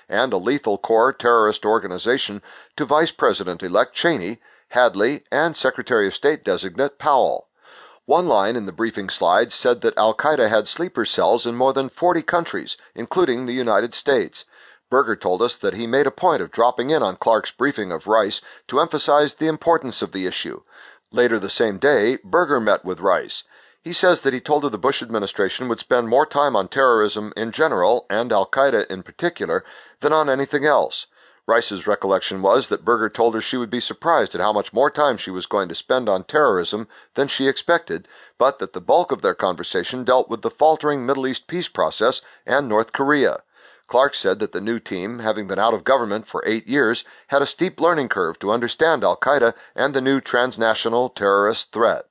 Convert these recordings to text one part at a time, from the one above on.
and a lethal core terrorist organization to Vice President-elect Cheney, Hadley, and Secretary of State-designate Powell. One line in the briefing slides said that al-Qaeda had sleeper cells in more than 40 countries, including the United States. Berger told us that he made a point of dropping in on Clark's briefing of Rice to emphasize the importance of the issue. Later the same day, Berger met with Rice. He says that he told her the Bush administration would spend more time on terrorism in general, and al-Qaeda in particular, than on anything else. Rice's recollection was that Berger told her she would be surprised at how much more time she was going to spend on terrorism than she expected, but that the bulk of their conversation dealt with the faltering Middle East peace process and North Korea. Clark said that the new team, having been out of government for 8 years, had a steep learning curve to understand al-Qaeda and the new transnational terrorist threat.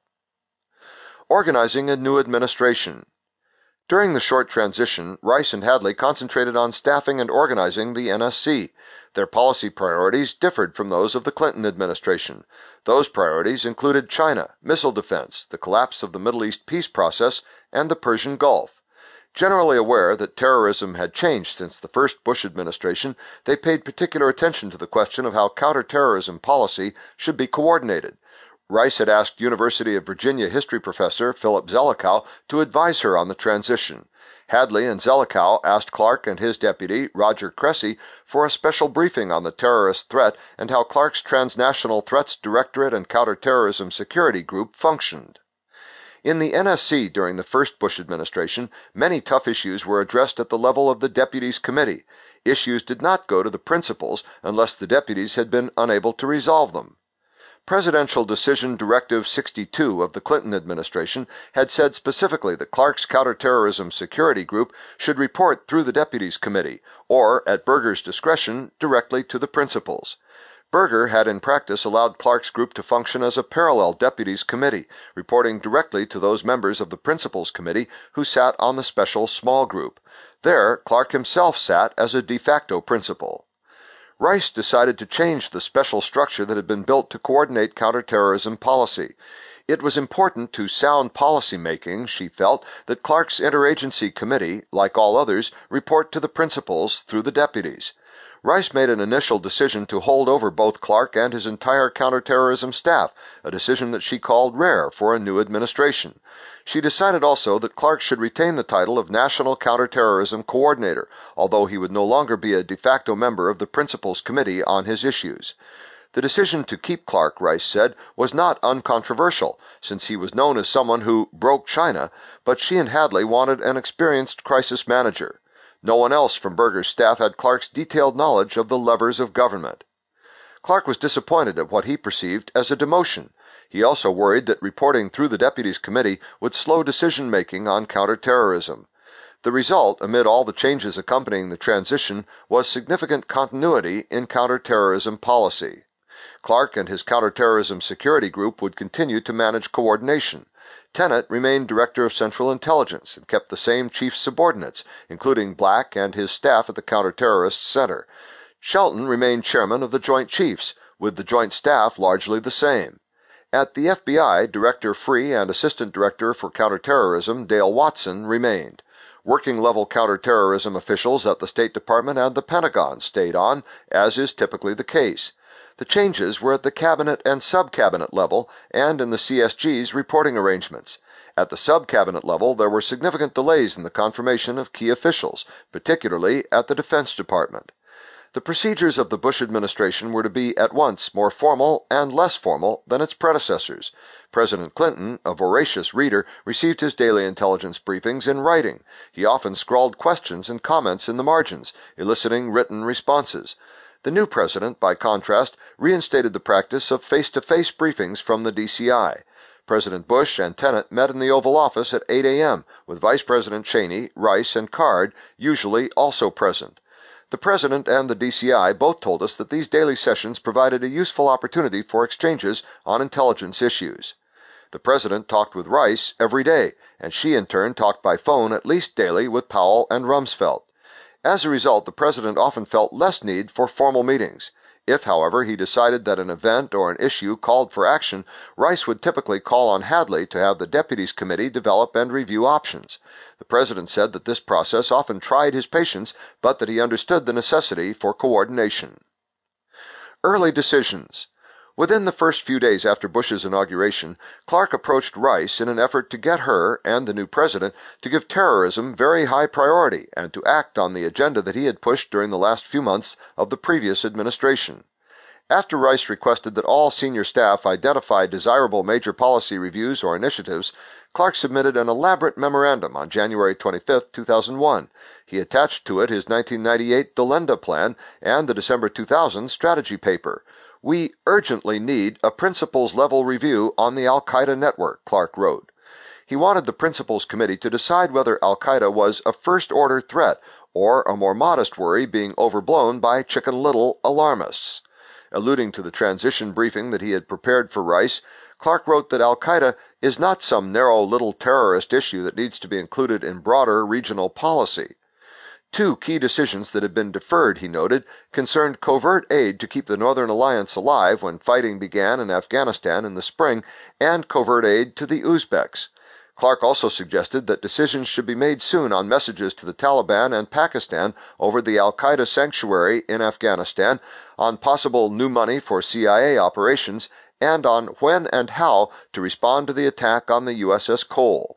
Organizing a new administration. During the short transition, Rice and Hadley concentrated on staffing and organizing the NSC. Their policy priorities differed from those of the Clinton administration. Those priorities included China, missile defense, the collapse of the Middle East peace process, and the Persian Gulf. Generally aware that terrorism had changed since the first Bush administration, they paid particular attention to the question of how counterterrorism policy should be coordinated. Rice had asked University of Virginia history professor Philip Zelikow to advise her on the transition. Hadley and Zelikow asked Clark and his deputy, Roger Cressy, for a special briefing on the terrorist threat and how Clark's Transnational Threats Directorate and Counterterrorism Security Group functioned. In the NSC during the first Bush administration, many tough issues were addressed at the level of the Deputies Committee. Issues did not go to the principals unless the deputies had been unable to resolve them. Presidential Decision Directive 62 of the Clinton administration had said specifically that Clark's Counterterrorism Security Group should report through the Deputies Committee, or, at Berger's discretion, directly to the principals. Berger had in practice allowed Clark's group to function as a parallel Deputies Committee, reporting directly to those members of the Principals Committee who sat on the special small group. There, Clark himself sat as a de facto principal. Rice decided to change the special structure that had been built to coordinate counterterrorism policy. It was important to sound policy making, she felt, that Clark's interagency committee, like all others, report to the principals through the deputies. Rice made an initial decision to hold over both Clark and his entire counterterrorism staff, a decision that she called rare for a new administration. She decided also that Clark should retain the title of National Counterterrorism Coordinator, although he would no longer be a de facto member of the Principals Committee on his issues. The decision to keep Clark, Rice said, was not uncontroversial, since he was known as someone who broke China, but she and Hadley wanted an experienced crisis manager. No one else from Berger's staff had Clark's detailed knowledge of the levers of government. Clark was disappointed at what he perceived as a demotion. He also worried that reporting through the Deputies Committee would slow decision-making on counterterrorism. The result, amid all the changes accompanying the transition, was significant continuity in counterterrorism policy. Clark and his Counterterrorism Security Group would continue to manage coordination. Tenet remained Director of Central Intelligence and kept the same chief subordinates, including Black and his staff at the Counterterrorist Center. Shelton remained Chairman of the Joint Chiefs, with the Joint Staff largely the same. At the FBI, Director Free and Assistant Director for Counterterrorism Dale Watson remained. Working-level counterterrorism officials at the State Department and the Pentagon stayed on, as is typically the case. The changes were at the cabinet and sub-cabinet level and in the CSG's reporting arrangements. At the sub-cabinet level, there were significant delays in the confirmation of key officials, particularly at the Defense Department. The procedures of the Bush administration were to be at once more formal and less formal than its predecessors. President Clinton, a voracious reader, received his daily intelligence briefings in writing. He often scrawled questions and comments in the margins, eliciting written responses. The new president, by contrast, reinstated the practice of face-to-face briefings from the DCI. President Bush and Tenet met in the Oval Office at 8 a.m., with Vice President Cheney, Rice, and Card usually also present. The President and the DCI both told us that these daily sessions provided a useful opportunity for exchanges on intelligence issues. The President talked with Rice every day, and she in turn talked by phone at least daily with Powell and Rumsfeld. As a result, the President often felt less need for formal meetings. If, however, he decided that an event or an issue called for action, Rice would typically call on Hadley to have the Deputies Committee develop and review options. The president said that this process often tried his patience, but that he understood the necessity for coordination. Early decisions. Within the first few days after Bush's inauguration, Clark approached Rice in an effort to get her and the new president to give terrorism very high priority and to act on the agenda that he had pushed during the last few months of the previous administration. After Rice requested that all senior staff identify desirable major policy reviews or initiatives, Clark submitted an elaborate memorandum on January 25, 2001. He attached to it his 1998 Delenda Plan and the December 2000 strategy paper. "We urgently need a principles-level review on the al-Qaeda network," Clark wrote. He wanted the Principles Committee to decide whether al-Qaeda was a first-order threat or a more modest worry being overblown by Chicken Little alarmists. Alluding to the transition briefing that he had prepared for Rice, Clark wrote that al-Qaeda is not some narrow little terrorist issue that needs to be included in broader regional policy. Two key decisions that had been deferred, he noted, concerned covert aid to keep the Northern Alliance alive when fighting began in Afghanistan in the spring, and covert aid to the Uzbeks. Clark also suggested that decisions should be made soon on messages to the Taliban and Pakistan over the al-Qaeda sanctuary in Afghanistan, on possible new money for CIA operations, and on when and how to respond to the attack on the USS Cole.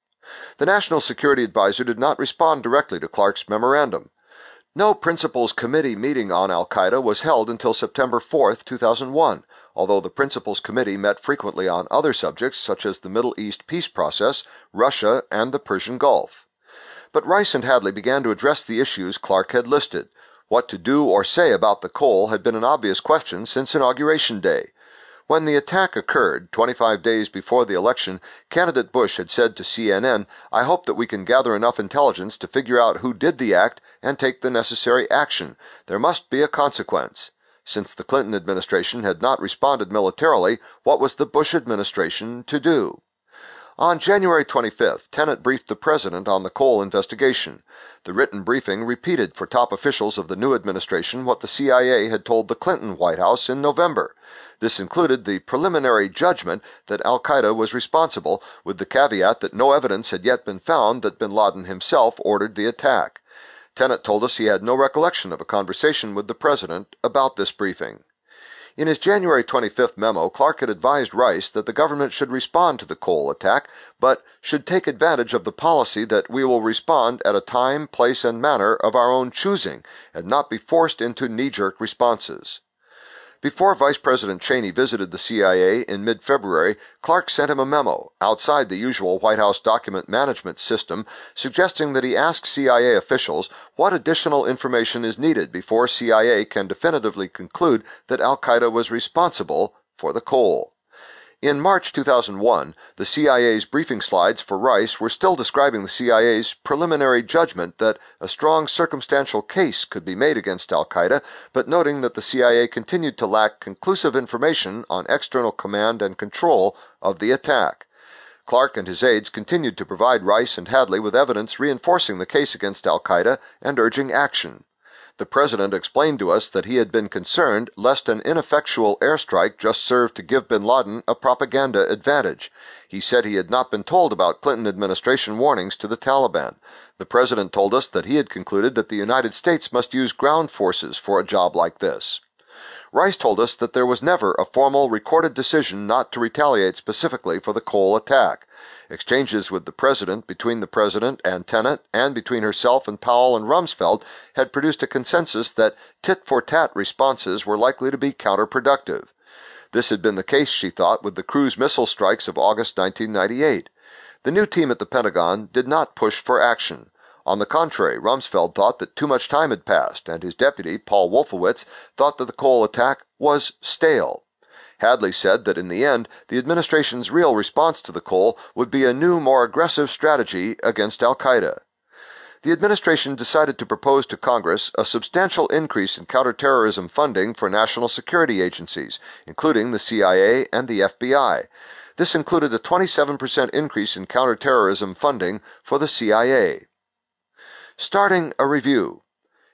The National Security Advisor did not respond directly to Clark's memorandum. No Principles Committee meeting on al-Qaeda was held until September 4, 2001, although the Principles Committee met frequently on other subjects such as the Middle East peace process, Russia, and the Persian Gulf. But Rice and Hadley began to address the issues Clark had listed. What to do or say about the Cole had been an obvious question since Inauguration Day. When the attack occurred, 25 days before the election, candidate Bush had said to CNN, "I hope that we can gather enough intelligence to figure out who did the act and take the necessary action. There must be a consequence." Since the Clinton administration had not responded militarily, what was the Bush administration to do? On January 25th, Tenet briefed the president on the Cole investigation. The written briefing repeated for top officials of the new administration what the CIA had told the Clinton White House in November. This included the preliminary judgment that al-Qaeda was responsible, with the caveat that no evidence had yet been found that bin Laden himself ordered the attack. Tenet told us he had no recollection of a conversation with the president about this briefing. In his January 25th memo, Clark had advised Rice that the government should respond to the Cole attack, but should take advantage of the policy that we will respond at a time, place, and manner of our own choosing, and not be forced into knee-jerk responses. Before Vice President Cheney visited the CIA in mid-February, Clark sent him a memo, outside the usual White House document management system, suggesting that he ask CIA officials what additional information is needed before CIA can definitively conclude that al-Qaeda was responsible for the Cole. In March 2001, the CIA's briefing slides for Rice were still describing the CIA's preliminary judgment that a strong circumstantial case could be made against al-Qaeda, but noting that the CIA continued to lack conclusive information on external command and control of the attack. Clark and his aides continued to provide Rice and Hadley with evidence reinforcing the case against al-Qaeda and urging action. The president explained to us that he had been concerned lest an ineffectual airstrike just served to give bin Laden a propaganda advantage. He said he had not been told about Clinton administration warnings to the Taliban. The president told us that he had concluded that the United States must use ground forces for a job like this. Rice told us that there was never a formal recorded decision not to retaliate specifically for the Cole attack. Exchanges with the president, between the president and Tenet, and between herself and Powell and Rumsfeld had produced a consensus that tit-for-tat responses were likely to be counterproductive. This had been the case, she thought, with the cruise missile strikes of August 1998. The new team at the Pentagon did not push for action. On the contrary, Rumsfeld thought that too much time had passed, and his deputy, Paul Wolfowitz, thought that the Cole attack was stale. Hadley said that in the end, the administration's real response to the Cole would be a new, more aggressive strategy against al-Qaeda. The administration decided to propose to Congress a substantial increase in counterterrorism funding for national security agencies, including the CIA and the FBI. This included a 27% increase in counterterrorism funding for the CIA. Starting a review.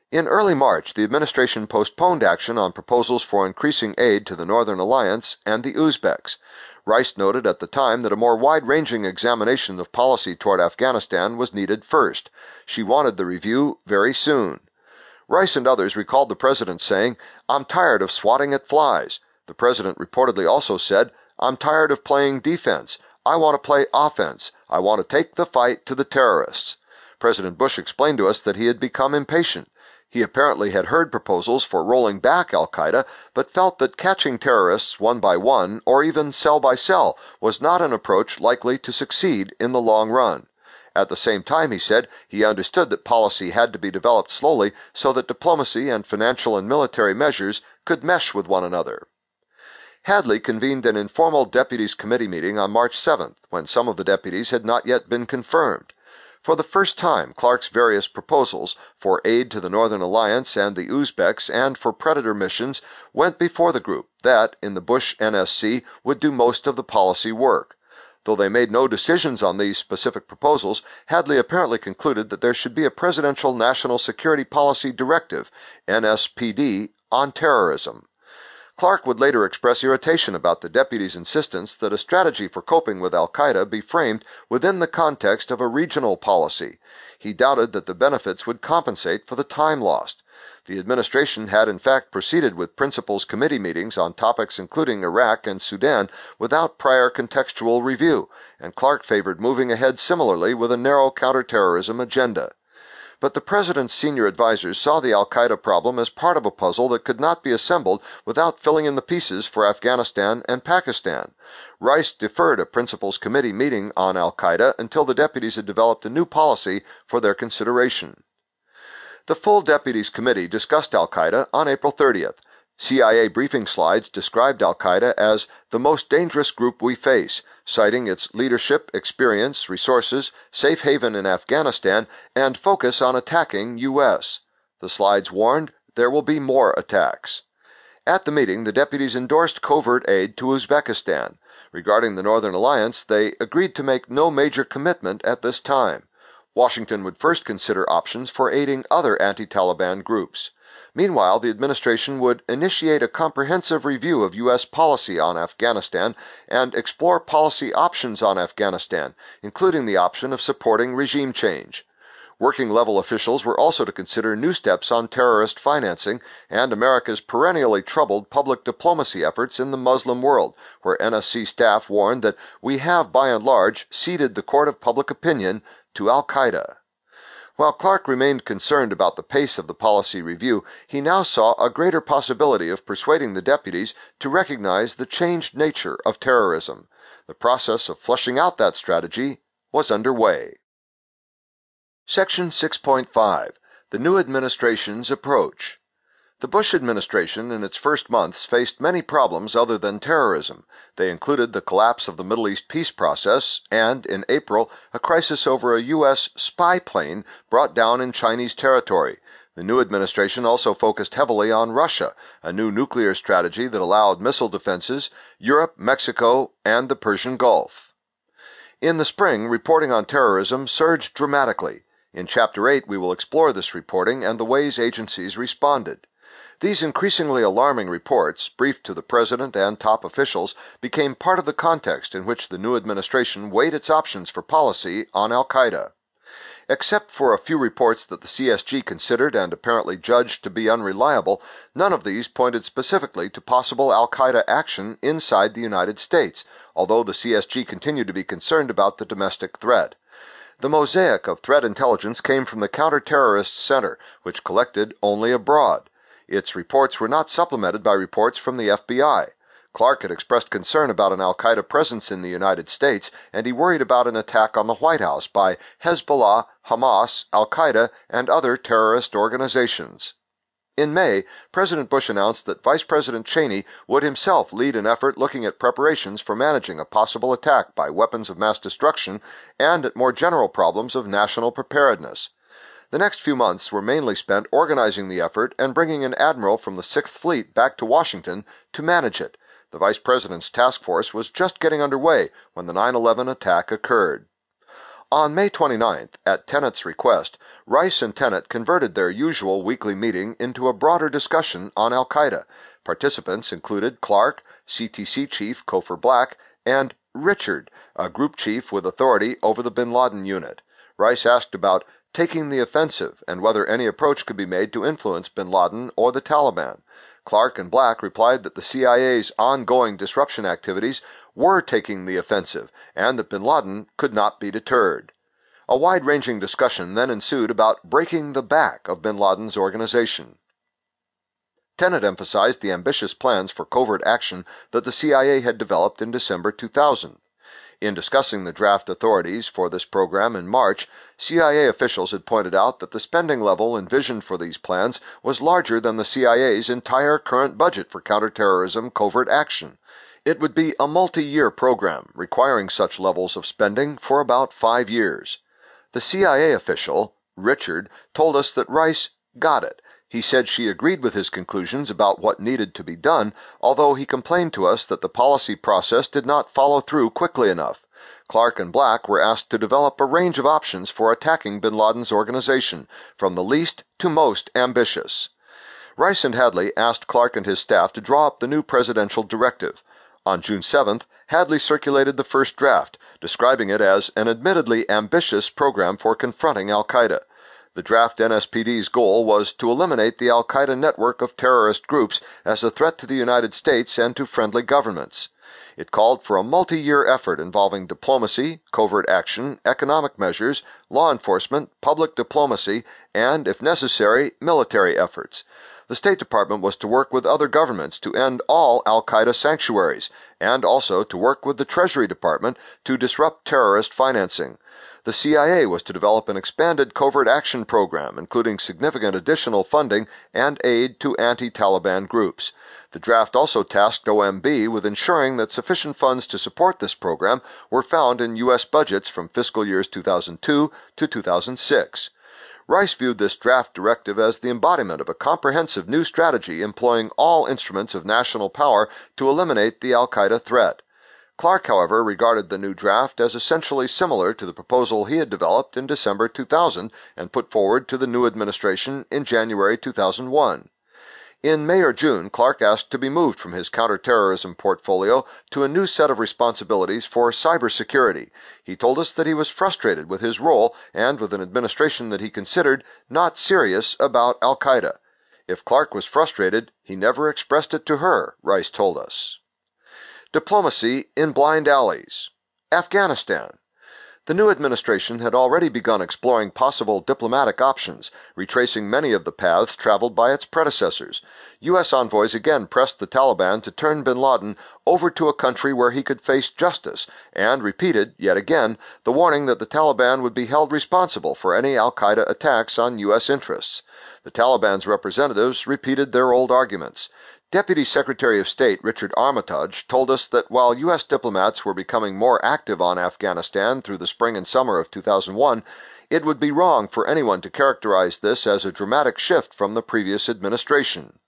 In early March, the administration postponed action on proposals for increasing aid to the Northern Alliance and the Uzbeks. Rice noted at the time that a more wide-ranging examination of policy toward Afghanistan was needed first. She wanted the review very soon. Rice and others recalled the president saying, "I'm tired of swatting at flies." The president reportedly also said, "I'm tired of playing defense. I want to play offense. I want to take the fight to the terrorists." President Bush explained to us that he had become impatient. He apparently had heard proposals for rolling back al-Qaeda, but felt that catching terrorists one by one, or even cell by cell, was not an approach likely to succeed in the long run. At the same time, he said, he understood that policy had to be developed slowly so that diplomacy and financial and military measures could mesh with one another. Hadley convened an informal deputies committee meeting on March 7th, when some of the deputies had not yet been confirmed. For the first time, Clark's various proposals for aid to the Northern Alliance and the Uzbeks and for Predator missions went before the group that, in the Bush NSC, would do most of the policy work. Though they made no decisions on these specific proposals, Hadley apparently concluded that there should be a Presidential National Security Policy Directive, NSPD, on terrorism. Clark would later express irritation about the deputy's insistence that a strategy for coping with al-Qaeda be framed within the context of a regional policy. He doubted that the benefits would compensate for the time lost. The administration had in fact proceeded with principals committee meetings on topics including Iraq and Sudan without prior contextual review, and Clark favored moving ahead similarly with a narrow counterterrorism agenda. But the president's senior advisers saw the al-Qaeda problem as part of a puzzle that could not be assembled without filling in the pieces for Afghanistan and Pakistan. Rice deferred a principals committee meeting on al-Qaeda until the deputies had developed a new policy for their consideration. The full deputies committee discussed al-Qaeda on April 30th. CIA briefing slides described al-Qaeda as the most dangerous group we face, citing its leadership, experience, resources, safe haven in Afghanistan, and focus on attacking U.S. The slides warned there will be more attacks. At the meeting, the deputies endorsed covert aid to Uzbekistan. Regarding the Northern Alliance, they agreed to make no major commitment at this time. Washington would first consider options for aiding other anti-Taliban groups. Meanwhile, the administration would initiate a comprehensive review of U.S. policy on Afghanistan and explore policy options on Afghanistan, including the option of supporting regime change. Working-level officials were also to consider new steps on terrorist financing and America's perennially troubled public diplomacy efforts in the Muslim world, where NSC staff warned that we have, by and large, ceded the court of public opinion to al-Qaeda. While Clark remained concerned about the pace of the policy review, he now saw a greater possibility of persuading the deputies to recognize the changed nature of terrorism. The process of fleshing out that strategy was underway. Section 6.5. The New Administration's Approach. The Bush administration in its first months faced many problems other than terrorism. They included the collapse of the Middle East peace process and, in April, a crisis over a U.S. spy plane brought down in Chinese territory. The new administration also focused heavily on Russia, a new nuclear strategy that allowed missile defenses, Europe, Mexico, and the Persian Gulf. In the spring, reporting on terrorism surged dramatically. In Chapter 8, we will explore this reporting and the ways agencies responded. These increasingly alarming reports, briefed to the president and top officials, became part of the context in which the new administration weighed its options for policy on al-Qaeda. Except for a few reports that the CSG considered and apparently judged to be unreliable, none of these pointed specifically to possible al-Qaeda action inside the United States, although the CSG continued to be concerned about the domestic threat. The mosaic of threat intelligence came from the Counter-Terrorist Center, which collected only abroad. Its reports were not supplemented by reports from the FBI. Clark had expressed concern about an al-Qaeda presence in the United States, and he worried about an attack on the White House by Hezbollah, Hamas, al-Qaeda, and other terrorist organizations. In May, President Bush announced that Vice President Cheney would himself lead an effort looking at preparations for managing a possible attack by weapons of mass destruction and at more general problems of national preparedness. The next few months were mainly spent organizing the effort and bringing an admiral from the Sixth Fleet back to Washington to manage it. The vice president's task force was just getting underway when the 9/11 attack occurred. On May 29th, at Tenet's request, Rice and Tenet converted their usual weekly meeting into a broader discussion on al-Qaeda. Participants included Clark, CTC chief Cofer Black, and Richard, a group chief with authority over the bin Laden unit. Rice asked about taking the offensive and whether any approach could be made to influence bin Laden or the Taliban. Clark and Black replied that the CIA's ongoing disruption activities were taking the offensive and that bin Laden could not be deterred. A wide-ranging discussion then ensued about breaking the back of bin Laden's organization. Tenet emphasized the ambitious plans for covert action that the CIA had developed in December 2000. In discussing the draft authorities for this program in March, CIA officials had pointed out that the spending level envisioned for these plans was larger than the CIA's entire current budget for counterterrorism covert action. It would be a multi-year program, requiring such levels of spending for about 5 years. The CIA official, Richard, told us that Rice got it. He said she agreed with his conclusions about what needed to be done, although he complained to us that the policy process did not follow through quickly enough. Clark and Black were asked to develop a range of options for attacking bin Laden's organization, from the least to most ambitious. Rice and Hadley asked Clark and his staff to draw up the new presidential directive. On June 7th, Hadley circulated the first draft, describing it as an admittedly ambitious program for confronting al-Qaeda. The draft NSPD's goal was to eliminate the al-Qaeda network of terrorist groups as a threat to the United States and to friendly governments. It called for a multi-year effort involving diplomacy, covert action, economic measures, law enforcement, public diplomacy, and, if necessary, military efforts. The State Department was to work with other governments to end all al-Qaeda sanctuaries, and also to work with the Treasury Department to disrupt terrorist financing. The CIA was to develop an expanded covert action program, including significant additional funding and aid to anti-Taliban groups. The draft also tasked OMB with ensuring that sufficient funds to support this program were found in U.S. budgets from fiscal years 2002 to 2006. Rice viewed this draft directive as the embodiment of a comprehensive new strategy employing all instruments of national power to eliminate the al-Qaeda threat. Clark, however, regarded the new draft as essentially similar to the proposal he had developed in December 2000 and put forward to the new administration in January 2001. In May or June, Clark asked to be moved from his counterterrorism portfolio to a new set of responsibilities for cybersecurity. He told us that he was frustrated with his role and with an administration that he considered not serious about al-Qaeda. If Clark was frustrated, he never expressed it to her, Rice told us. Diplomacy in blind alleys. Afghanistan. The new administration had already begun exploring possible diplomatic options, retracing many of the paths traveled by its predecessors. U.S. envoys again pressed the Taliban to turn bin Laden over to a country where he could face justice, and repeated, yet again, the warning that the Taliban would be held responsible for any al-Qaeda attacks on U.S. interests. The Taliban's representatives repeated their old arguments. Deputy Secretary of State Richard Armitage told us that while U.S. diplomats were becoming more active on Afghanistan through the spring and summer of 2001, it would be wrong for anyone to characterize this as a dramatic shift from the previous administration.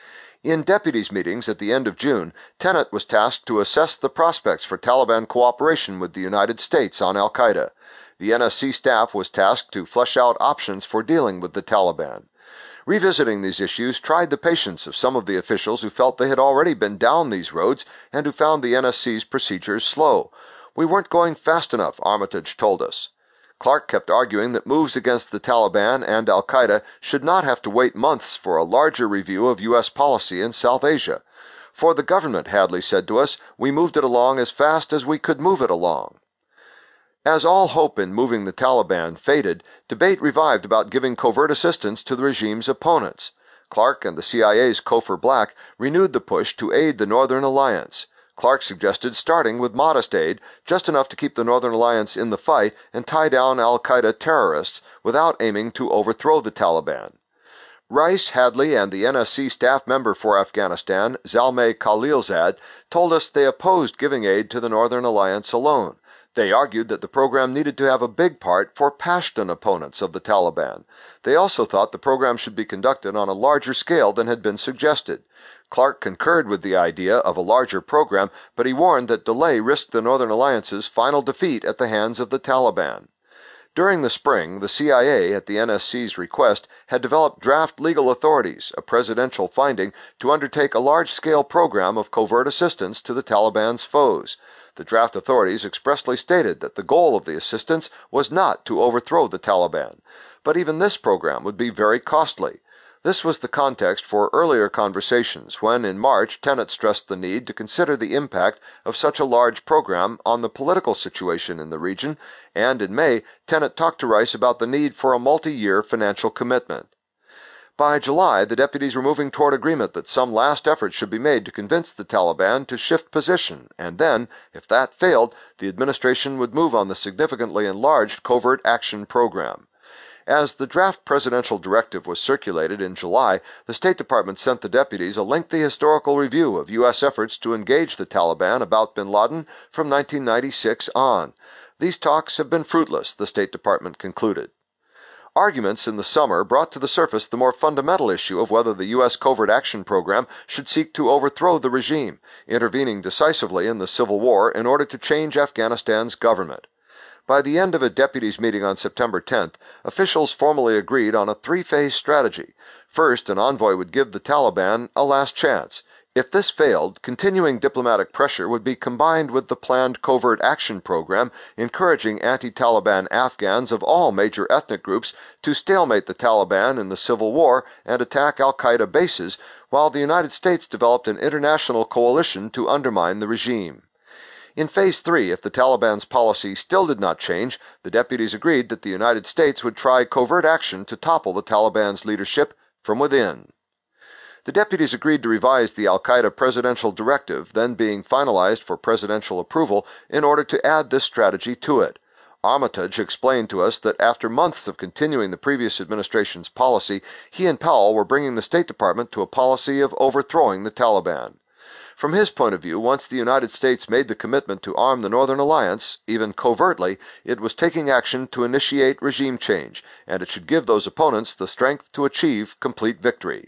In deputies' meetings at the end of June, Tenet was tasked to assess the prospects for Taliban cooperation with the United States on al-Qaeda. The NSC staff was tasked to flesh out options for dealing with the Taliban. Revisiting these issues tried the patience of some of the officials who felt they had already been down these roads and who found the NSC's procedures slow. We weren't going fast enough, Armitage told us. Clark kept arguing that moves against the Taliban and al-Qaeda should not have to wait months for a larger review of U.S. policy in South Asia. For the government, Hadley said to us, we moved it along as fast as we could move it along. As all hope in moving the Taliban faded, debate revived about giving covert assistance to the regime's opponents. Clark and the CIA's Cofer Black renewed the push to aid the Northern Alliance. Clark suggested starting with modest aid, just enough to keep the Northern Alliance in the fight and tie down al-Qaeda terrorists without aiming to overthrow the Taliban. Rice, Hadley, and the NSC staff member for Afghanistan, Zalmay Khalilzad, told us they opposed giving aid to the Northern Alliance alone. They argued that the program needed to have a big part for Pashtun opponents of the Taliban. They also thought the program should be conducted on a larger scale than had been suggested. Clark concurred with the idea of a larger program, but he warned that delay risked the Northern Alliance's final defeat at the hands of the Taliban. During the spring, the CIA, at the NSC's request, had developed draft legal authorities, a presidential finding, to undertake a large-scale program of covert assistance to the Taliban's foes. The draft authorities expressly stated that the goal of the assistance was not to overthrow the Taliban. But even this program would be very costly. This was the context for earlier conversations when, in March, Tenet stressed the need to consider the impact of such a large program on the political situation in the region, and in May, Tenet talked to Rice about the need for a multi-year financial commitment. By July, the deputies were moving toward agreement that some last effort should be made to convince the Taliban to shift position, and then, if that failed, the administration would move on the significantly enlarged covert action program. As the draft presidential directive was circulated in July, the State Department sent the deputies a lengthy historical review of U.S. efforts to engage the Taliban about bin Laden from 1996 on. These talks have been fruitless, the State Department concluded. Arguments in the summer brought to the surface the more fundamental issue of whether the U.S. covert action program should seek to overthrow the regime, intervening decisively in the civil war in order to change Afghanistan's government. By the end of a deputies' meeting on September 10th, officials formally agreed on a three-phase strategy. First, an envoy would give the Taliban a last chance. If this failed, continuing diplomatic pressure would be combined with the planned covert action program, encouraging anti-Taliban Afghans of all major ethnic groups to stalemate the Taliban in the civil war and attack al-Qaeda bases, while the United States developed an international coalition to undermine the regime. In Phase 3, if the Taliban's policy still did not change, the deputies agreed that the United States would try covert action to topple the Taliban's leadership from within. The deputies agreed to revise the al-Qaeda presidential directive, then being finalized for presidential approval, in order to add this strategy to it. Armitage explained to us that after months of continuing the previous administration's policy, he and Powell were bringing the State Department to a policy of overthrowing the Taliban. From his point of view, once the United States made the commitment to arm the Northern Alliance, even covertly, it was taking action to initiate regime change, and it should give those opponents the strength to achieve complete victory.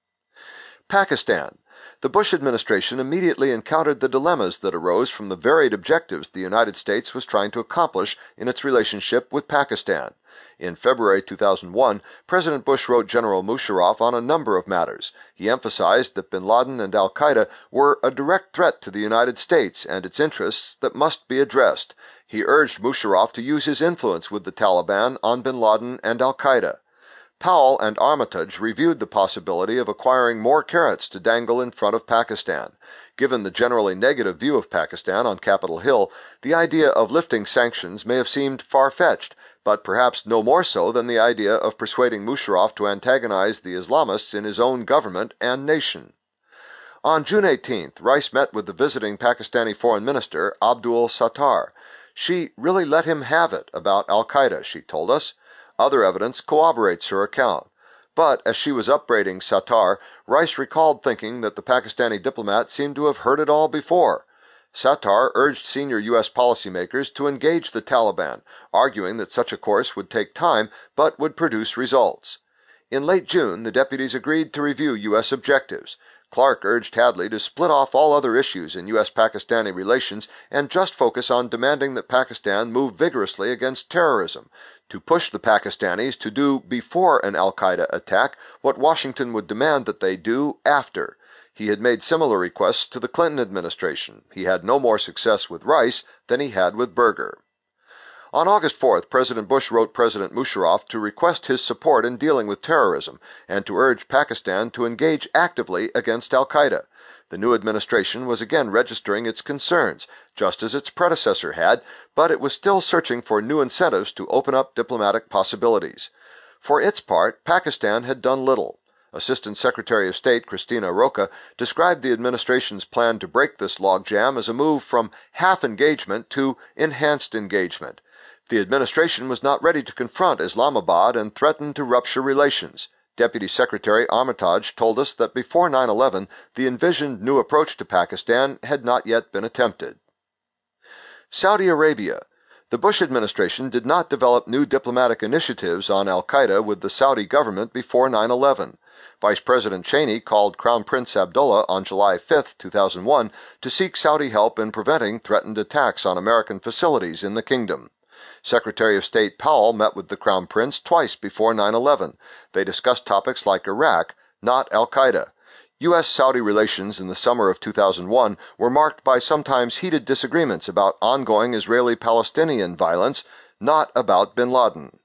Pakistan. The Bush administration immediately encountered the dilemmas that arose from the varied objectives the United States was trying to accomplish in its relationship with Pakistan. In February 2001, President Bush wrote General Musharraf on a number of matters. He emphasized that bin Laden and al-Qaeda were a direct threat to the United States and its interests that must be addressed. He urged Musharraf to use his influence with the Taliban on bin Laden and al-Qaeda. Powell and Armitage reviewed the possibility of acquiring more carrots to dangle in front of Pakistan. Given the generally negative view of Pakistan on Capitol Hill, the idea of lifting sanctions may have seemed far-fetched, but perhaps no more so than the idea of persuading Musharraf to antagonize the Islamists in his own government and nation. On June 18th, Rice met with the visiting Pakistani Foreign Minister, Abdul Sattar. She really let him have it about al-Qaeda, she told us. Other evidence corroborates her account. But as she was upbraiding Sattar, Rice recalled thinking that the Pakistani diplomat seemed to have heard it all before. Sattar urged senior U.S. policymakers to engage the Taliban, arguing that such a course would take time but would produce results. In late June, the deputies agreed to review U.S. objectives. Clark urged Hadley to split off all other issues in U.S.-Pakistani relations and just focus on demanding that Pakistan move vigorously against terrorism, to push the Pakistanis to do before an al-Qaeda attack what Washington would demand that they do after. He had made similar requests to the Clinton administration. He had no more success with Rice than he had with Berger. On August 4th, President Bush wrote President Musharraf to request his support in dealing with terrorism and to urge Pakistan to engage actively against al-Qaeda. The new administration was again registering its concerns, just as its predecessor had, but it was still searching for new incentives to open up diplomatic possibilities. For its part, Pakistan had done little. Assistant Secretary of State Christina Roca described the administration's plan to break this logjam as a move from half engagement to enhanced engagement. The administration was not ready to confront Islamabad and threatened to rupture relations. Deputy Secretary Armitage told us that before 9/11, the envisioned new approach to Pakistan had not yet been attempted. Saudi Arabia. The Bush administration did not develop new diplomatic initiatives on al-Qaeda with the Saudi government before 9/11. Vice President Cheney called Crown Prince Abdullah on July 5, 2001, to seek Saudi help in preventing threatened attacks on American facilities in the kingdom. Secretary of State Powell met with the Crown Prince twice before 9/11. They discussed topics like Iraq, not al-Qaeda. U.S.-Saudi relations in the summer of 2001 were marked by sometimes heated disagreements about ongoing Israeli-Palestinian violence, not about bin Laden.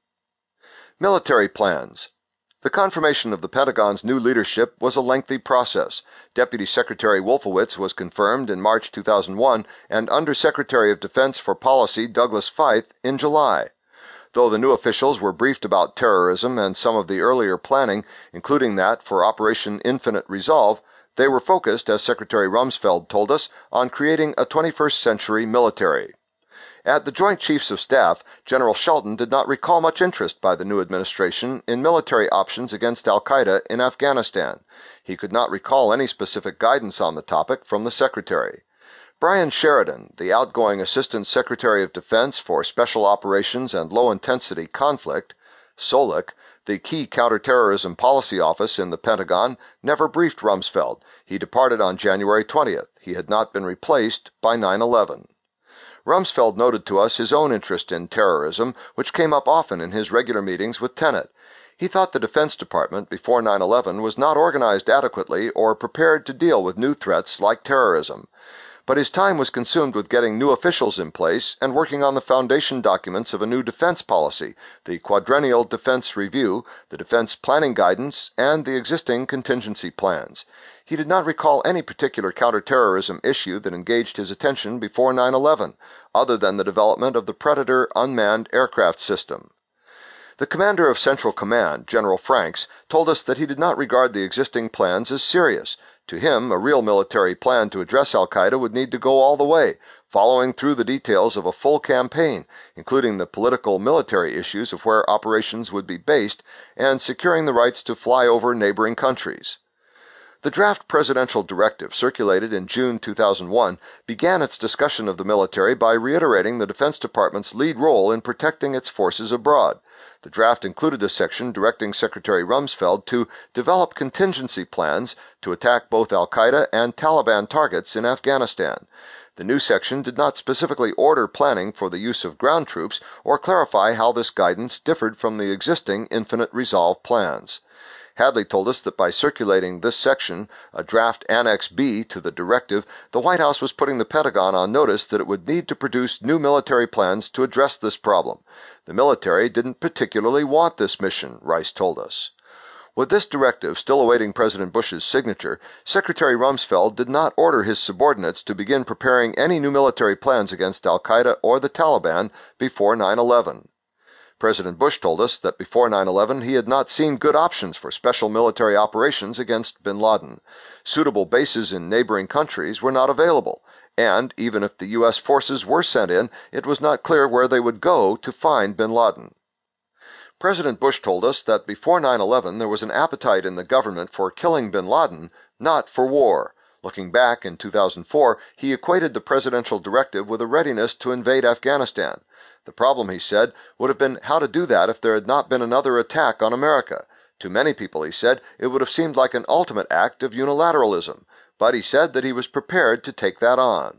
Military plans. The confirmation of the Pentagon's new leadership was a lengthy process. Deputy Secretary Wolfowitz was confirmed in March 2001 and Undersecretary of Defense for Policy Douglas Feith in July. Though the new officials were briefed about terrorism and some of the earlier planning, including that for Operation Infinite Resolve, they were focused, as Secretary Rumsfeld told us, on creating a 21st century military. At the Joint Chiefs of Staff, General Shelton did not recall much interest by the new administration in military options against al-Qaeda in Afghanistan. He could not recall any specific guidance on the topic from the Secretary. Brian Sheridan, the outgoing Assistant Secretary of Defense for Special Operations and Low-Intensity Conflict, SOLIC, the key counterterrorism policy office in the Pentagon, never briefed Rumsfeld. He departed on January 20th. He had not been replaced by 9/11. Rumsfeld noted to us his own interest in terrorism, which came up often in his regular meetings with Tenet. He thought the Defense Department before 9/11 was not organized adequately or prepared to deal with new threats like terrorism. But his time was consumed with getting new officials in place and working on the foundation documents of a new defense policy, the Quadrennial Defense Review, the Defense Planning Guidance, and the existing contingency plans. He did not recall any particular counterterrorism issue that engaged his attention before 9/11, other than the development of the Predator unmanned aircraft system. The commander of Central Command, General Franks, told us that he did not regard the existing plans as serious. To him, a real military plan to address al-Qaeda would need to go all the way, following through the details of a full campaign, including the political military issues of where operations would be based and securing the rights to fly over neighboring countries. The draft presidential directive, circulated in June 2001, began its discussion of the military by reiterating the Defense Department's lead role in protecting its forces abroad. The draft included a section directing Secretary Rumsfeld to develop contingency plans to attack both al-Qaeda and Taliban targets in Afghanistan. The new section did not specifically order planning for the use of ground troops or clarify how this guidance differed from the existing Infinite Resolve plans. Hadley told us that by circulating this section, a draft Annex B to the directive, the White House was putting the Pentagon on notice that it would need to produce new military plans to address this problem. The military didn't particularly want this mission, Rice told us. With this directive still awaiting President Bush's signature, Secretary Rumsfeld did not order his subordinates to begin preparing any new military plans against al-Qaeda or the Taliban before 9/11. President Bush told us that before 9/11 he had not seen good options for special military operations against bin Laden. Suitable bases in neighboring countries were not available, and even if the U.S. forces were sent in, it was not clear where they would go to find bin Laden. President Bush told us that before 9/11 there was an appetite in the government for killing bin Laden, not for war. Looking back in 2004, he equated the presidential directive with a readiness to invade Afghanistan. The problem, he said, would have been how to do that if there had not been another attack on America. To many people, he said, it would have seemed like an ultimate act of unilateralism, but he said that he was prepared to take that on.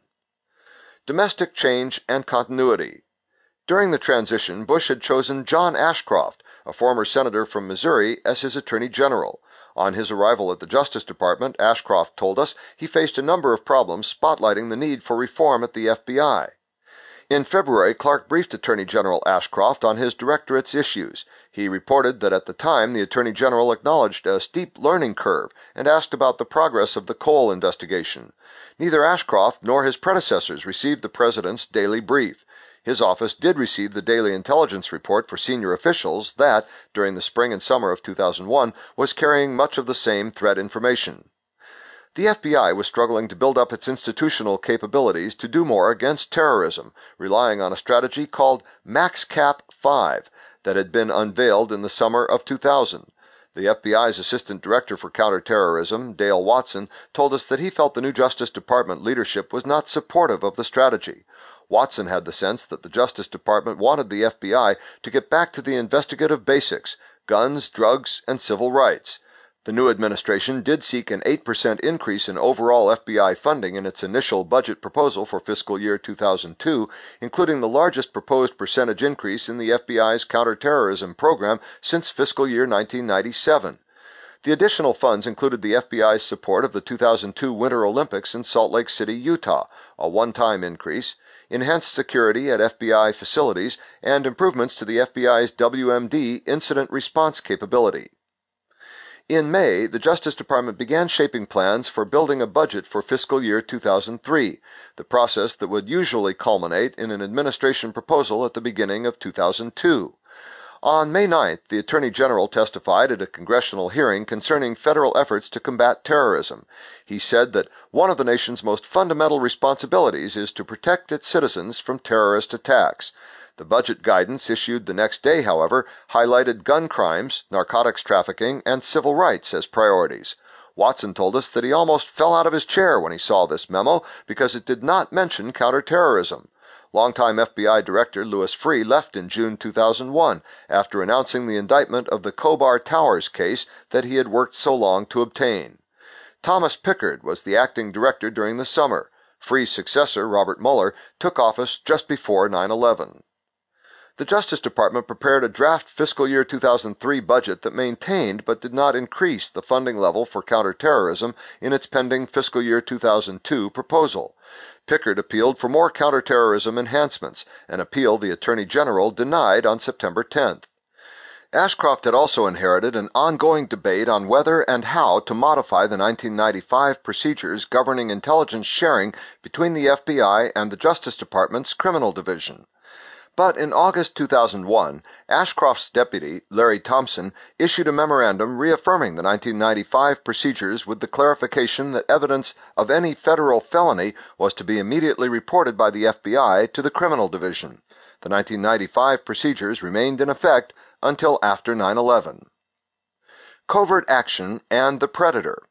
Domestic change and continuity. During the transition, Bush had chosen John Ashcroft, a former senator from Missouri, as his Attorney General. On his arrival at the Justice Department, Ashcroft told us he faced a number of problems spotlighting the need for reform at the FBI. In February, Clark briefed Attorney General Ashcroft on his directorate's issues. He reported that at the time the Attorney General acknowledged a steep learning curve and asked about the progress of the Cole investigation. Neither Ashcroft nor his predecessors received the President's daily brief. His office did receive the daily intelligence report for senior officials that, during the spring and summer of 2001, was carrying much of the same threat information. The FBI was struggling to build up its institutional capabilities to do more against terrorism, relying on a strategy called MaxCap 5 that had been unveiled in the summer of 2000. The FBI's Assistant Director for Counterterrorism, Dale Watson, told us that he felt the new Justice Department leadership was not supportive of the strategy. Watson had the sense that the Justice Department wanted the FBI to get back to the investigative basics: guns, drugs, and civil rights. The new administration did seek an 8% increase in overall FBI funding in its initial budget proposal for fiscal year 2002, including the largest proposed percentage increase in the FBI's counterterrorism program since fiscal year 1997. The additional funds included the FBI's support of the 2002 Winter Olympics in Salt Lake City, Utah, a one-time increase, enhanced security at FBI facilities, and improvements to the FBI's WMD incident response capability. In May, the Justice Department began shaping plans for building a budget for fiscal year 2003, the process that would usually culminate in an administration proposal at the beginning of 2002. On May 9th, the Attorney General testified at a congressional hearing concerning federal efforts to combat terrorism. He said that one of the nation's most fundamental responsibilities is to protect its citizens from terrorist attacks. The budget guidance issued the next day, however, highlighted gun crimes, narcotics trafficking, and civil rights as priorities. Watson told us that he almost fell out of his chair when he saw this memo because it did not mention counterterrorism. Longtime FBI Director Louis Freeh left in June 2001 after announcing the indictment of the Khobar Towers case that he had worked so long to obtain. Thomas Pickard was the acting director during the summer. Freeh's successor, Robert Mueller, took office just before 9/11. The Justice Department prepared a draft fiscal year 2003 budget that maintained but did not increase the funding level for counterterrorism in its pending fiscal year 2002 proposal. Pickard appealed for more counterterrorism enhancements, an appeal the Attorney General denied on September 10th. Ashcroft had also inherited an ongoing debate on whether and how to modify the 1995 procedures governing intelligence sharing between the FBI and the Justice Department's Criminal Division. But in August 2001, Ashcroft's deputy, Larry Thompson, issued a memorandum reaffirming the 1995 procedures with the clarification that evidence of any federal felony was to be immediately reported by the FBI to the Criminal Division. The 1995 procedures remained in effect until after 9/11. Covert Action and the Predator.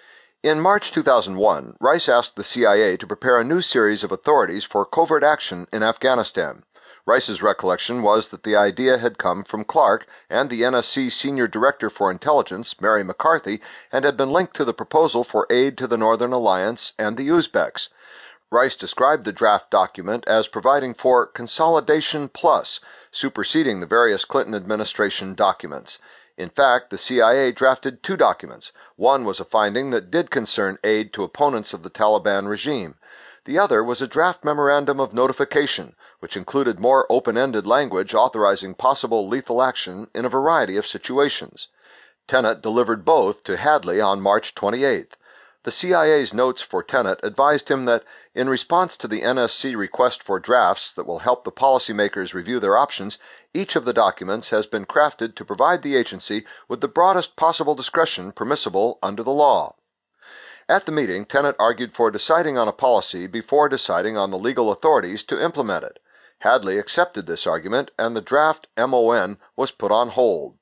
In March 2001, Rice asked the CIA to prepare a new series of authorities for covert action in Afghanistan. Rice's recollection was that the idea had come from Clark and the NSC Senior Director for Intelligence, Mary McCarthy, and had been linked to the proposal for aid to the Northern Alliance and the Uzbeks. Rice described the draft document as providing for Consolidation Plus, superseding the various Clinton administration documents. In fact, the CIA drafted two documents. One was a finding that did concern aid to opponents of the Taliban regime. The other was a draft memorandum of notification, which included more open-ended language authorizing possible lethal action in a variety of situations. Tenet delivered both to Hadley on March 28th. The CIA's notes for Tenet advised him that, in response to the NSC request for drafts that will help the policymakers review their options, each of the documents has been crafted to provide the agency with the broadest possible discretion permissible under the law. At the meeting, Tenet argued for deciding on a policy before deciding on the legal authorities to implement it. Hadley accepted this argument, and the draft MON was put on hold.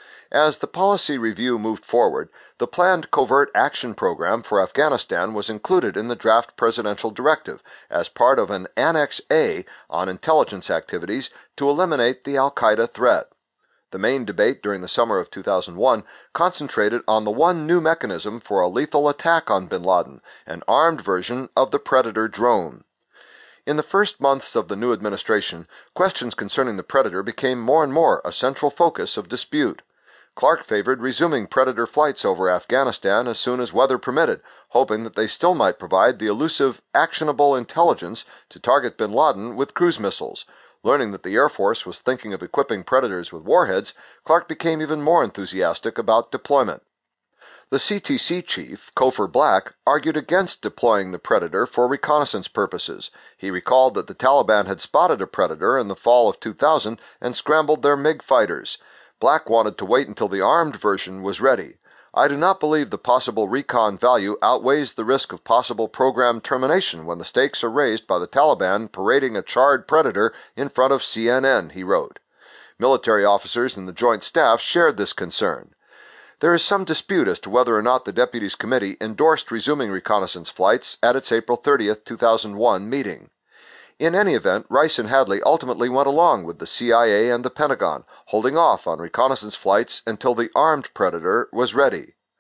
As the policy review moved forward, the planned Covert Action Program for Afghanistan was included in the draft presidential directive as part of an Annex A on intelligence activities to eliminate the al-Qaeda threat. The main debate during the summer of 2001 concentrated on the one new mechanism for a lethal attack on bin Laden, an armed version of the Predator drone. In the first months of the new administration, questions concerning the Predator became more and more a central focus of dispute. Clark favored resuming Predator flights over Afghanistan as soon as weather permitted, hoping that they still might provide the elusive, actionable intelligence to target bin Laden with cruise missiles. Learning that the Air Force was thinking of equipping Predators with warheads, Clark became even more enthusiastic about deployment. The CTC chief, Cofer Black, argued against deploying the Predator for reconnaissance purposes. He recalled that the Taliban had spotted a Predator in the fall of 2000 and scrambled their MiG fighters. Black wanted to wait until the armed version was ready. I do not believe the possible recon value outweighs the risk of possible program termination when the stakes are raised by the Taliban parading a charred Predator in front of CNN, he wrote. Military officers in the Joint Staff shared this concern. There is some dispute as to whether or not the Deputies Committee endorsed resuming reconnaissance flights at its April 30, 2001 meeting. In any event, Rice and Hadley ultimately went along with the CIA and the Pentagon, holding off on reconnaissance flights until the armed Predator was ready.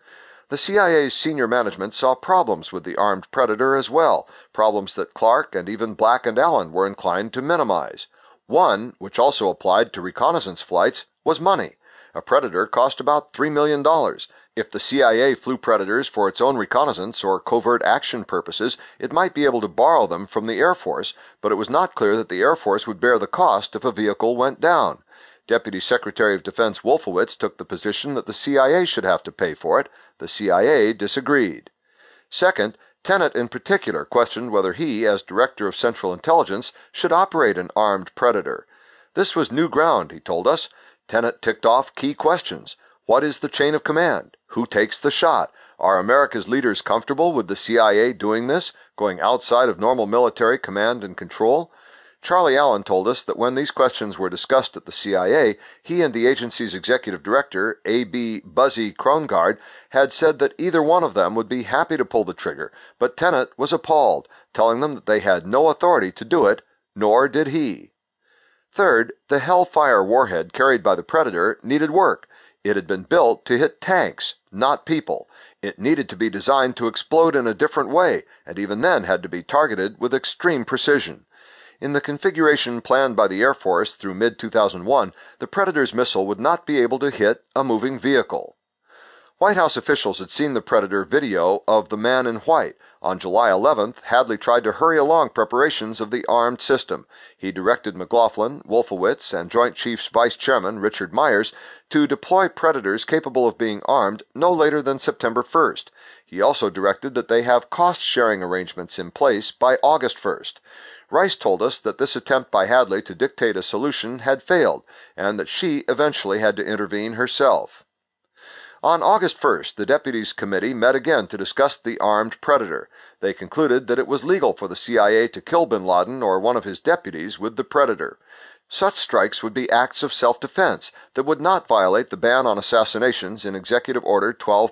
The CIA's senior management saw problems with the Armed Predator as well, problems that Clark and even Black and Allen were inclined to minimize. One, which also applied to reconnaissance flights, was money. A Predator cost about $3 million. If the CIA flew Predators for its own reconnaissance or covert action purposes, it might be able to borrow them from the Air Force, but it was not clear that the Air Force would bear the cost if a vehicle went down. Deputy Secretary of Defense Wolfowitz took the position that the CIA should have to pay for it. The CIA disagreed. Second, Tenet in particular questioned whether he, as Director of Central Intelligence, should operate an armed Predator. This was new ground, he told us. Tenet ticked off key questions. What is the chain of command? Who takes the shot? Are America's leaders comfortable with the CIA doing this, going outside of normal military command and control? Charlie Allen told us that when these questions were discussed at the CIA, he and the agency's executive director, A.B. Buzzy Krongard, had said that either one of them would be happy to pull the trigger, but Tenet was appalled, telling them that they had no authority to do it, nor did he. Third, the Hellfire warhead carried by the Predator needed work. It had been built to hit tanks, not people. It needed to be designed to explode in a different way, and even then had to be targeted with extreme precision. In the configuration planned by the Air Force through mid-2001, the Predator's missile would not be able to hit a moving vehicle. White House officials had seen the Predator video of the Man in White. On July 11th, Hadley tried to hurry along preparations of the armed system. He directed McLaughlin, Wolfowitz, and Joint Chiefs Vice Chairman Richard Myers to deploy Predators capable of being armed no later than September 1st. He also directed that they have cost-sharing arrangements in place by August 1st. Rice told us that this attempt by Hadley to dictate a solution had failed, and that she eventually had to intervene herself. On August 1st, the Deputies Committee met again to discuss the armed Predator. They concluded that it was legal for the CIA to kill bin Laden or one of his deputies with the Predator. Such strikes would be acts of self-defense that would not violate the ban on assassinations in Executive Order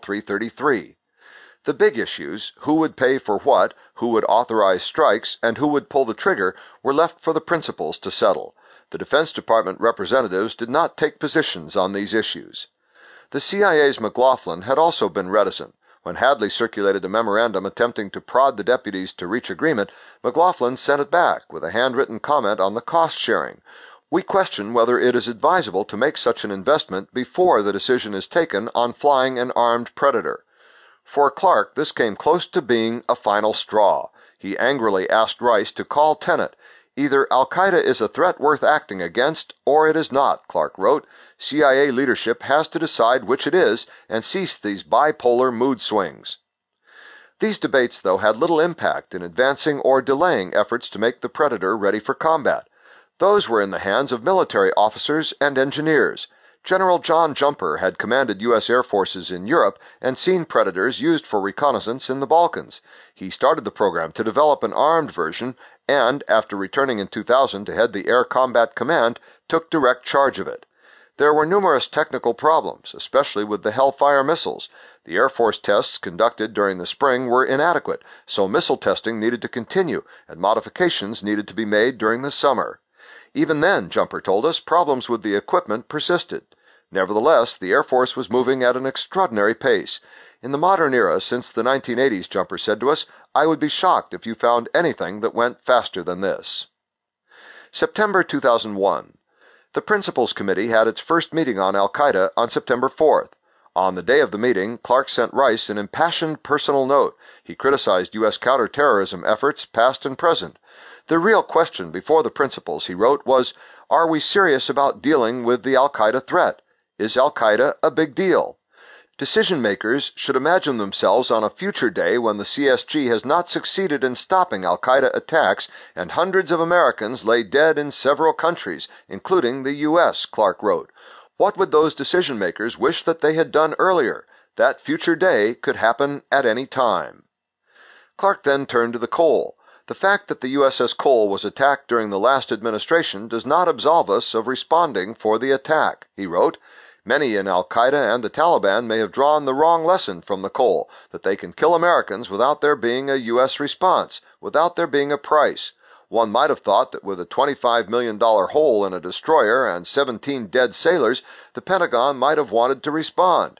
12333. The big issues, who would pay for what, who would authorize strikes, and who would pull the trigger, were left for the principals to settle. The Defense Department representatives did not take positions on these issues. The CIA's McLaughlin had also been reticent. When Hadley circulated a memorandum attempting to prod the deputies to reach agreement, McLaughlin sent it back with a handwritten comment on the cost sharing. We question whether it is advisable to make such an investment before the decision is taken on flying an armed Predator. For Clark, this came close to being a final straw. He angrily asked Rice to call Tenet. Either Al-Qaeda is a threat worth acting against, or it is not, Clark wrote. CIA leadership has to decide which it is and cease these bipolar mood swings. These debates, though, had little impact in advancing or delaying efforts to make the Predator ready for combat. Those were in the hands of military officers and engineers. General John Jumper had commanded U.S. Air Forces in Europe and seen Predators used for reconnaissance in the Balkans. He started the program to develop an armed version and, after returning in 2000 to head the Air Combat Command, took direct charge of it. There were numerous technical problems, especially with the Hellfire missiles. The Air Force tests conducted during the spring were inadequate, so missile testing needed to continue, and modifications needed to be made during the summer. Even then, Jumper told us, problems with the equipment persisted. Nevertheless, the Air Force was moving at an extraordinary pace. In the modern era, since the 1980s, Jumper said to us, I would be shocked if you found anything that went faster than this. September 2001. The Principals Committee had its first meeting on Al-Qaeda on September 4th. On the day of the meeting, Clark sent Rice an impassioned personal note. He criticized U.S. counterterrorism efforts, past and present. The real question before the principals, he wrote, was, are we serious about dealing with the Al-Qaeda threat? Is Al-Qaeda a big deal? Decision-makers should imagine themselves on a future day when the CSG has not succeeded in stopping Al-Qaeda attacks and hundreds of Americans lay dead in several countries, including the U.S., Clark wrote. What would those decision-makers wish that they had done earlier? That future day could happen at any time. Clark then turned to the Cole. The fact that the USS Cole was attacked during the last administration does not absolve us of responding for the attack, he wrote. Many in Al-Qaeda and the Taliban may have drawn the wrong lesson from the Cole, that they can kill Americans without there being a U.S. response, without there being a price. One might have thought that with a $25 million hole in a destroyer and 17 dead sailors, the Pentagon might have wanted to respond.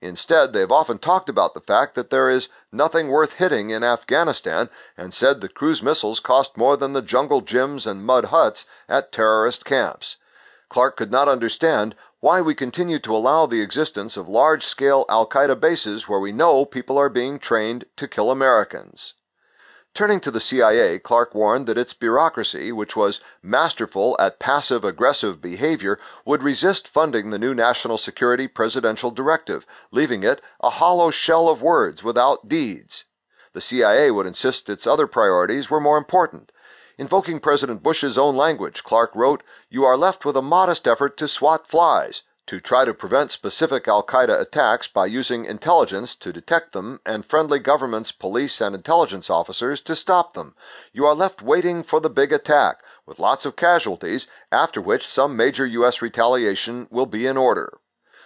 Instead, they have often talked about the fact that there is nothing worth hitting in Afghanistan and said that cruise missiles cost more than the jungle gyms and mud huts at terrorist camps. Clark could not understand why we continue to allow the existence of large-scale al-Qaeda bases where we know people are being trained to kill Americans. Turning to the CIA, Clark warned that its bureaucracy, which was masterful at passive-aggressive behavior, would resist funding the new National Security Presidential Directive, leaving it a hollow shell of words without deeds. The CIA would insist its other priorities were more important. Invoking President Bush's own language, Clark wrote, "You are left with a modest effort to swat flies, to try to prevent specific al-Qaeda attacks by using intelligence to detect them and friendly governments, police, and intelligence officers to stop them. You are left waiting for the big attack, with lots of casualties, after which some major U.S. retaliation will be in order."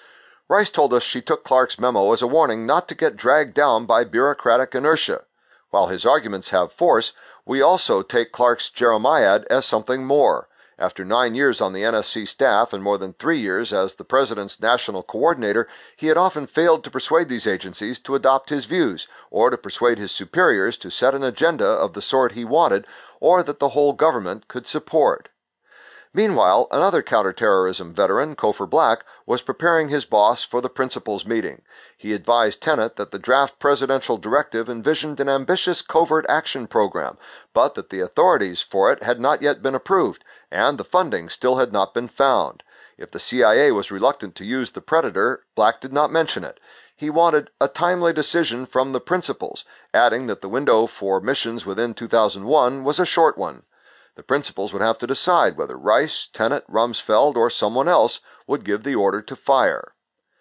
Rice told us she took Clark's memo as a warning not to get dragged down by bureaucratic inertia. While his arguments have force, we also take Clark's Jeremiad as something more. After 9 years on the NSC staff and more than 3 years as the President's national coordinator, he had often failed to persuade these agencies to adopt his views, or to persuade his superiors to set an agenda of the sort he wanted, or that the whole government could support. Meanwhile, another counterterrorism veteran, Cofer Black, was preparing his boss for the principals meeting. He advised Tenet that the draft presidential directive envisioned an ambitious covert action program, but that the authorities for it had not yet been approved, and the funding still had not been found. If the CIA was reluctant to use the Predator, Black did not mention it. He wanted a timely decision from the principals, adding that the window for missions within 2001 was a short one. The principals would have to decide whether Rice, Tenet, Rumsfeld, or someone else would give the order to fire.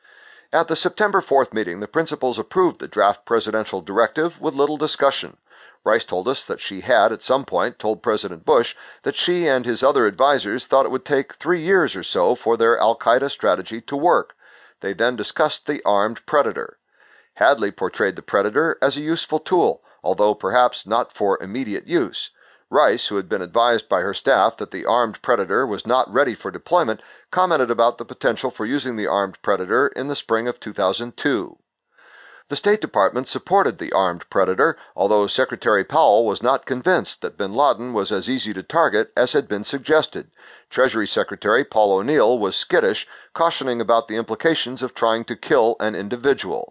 At the September 4th meeting, the principals approved the draft presidential directive with little discussion. Rice told us that she had, at some point, told President Bush that she and his other advisers thought it would take 3 years or so for their al-Qaeda strategy to work. They then discussed the armed Predator. Hadley portrayed the Predator as a useful tool, although perhaps not for immediate use. Rice, who had been advised by her staff that the armed Predator was not ready for deployment, commented about the potential for using the armed Predator in the spring of 2002. The State Department supported the armed Predator, although Secretary Powell was not convinced that bin Laden was as easy to target as had been suggested. Treasury Secretary Paul O'Neill was skittish, cautioning about the implications of trying to kill an individual.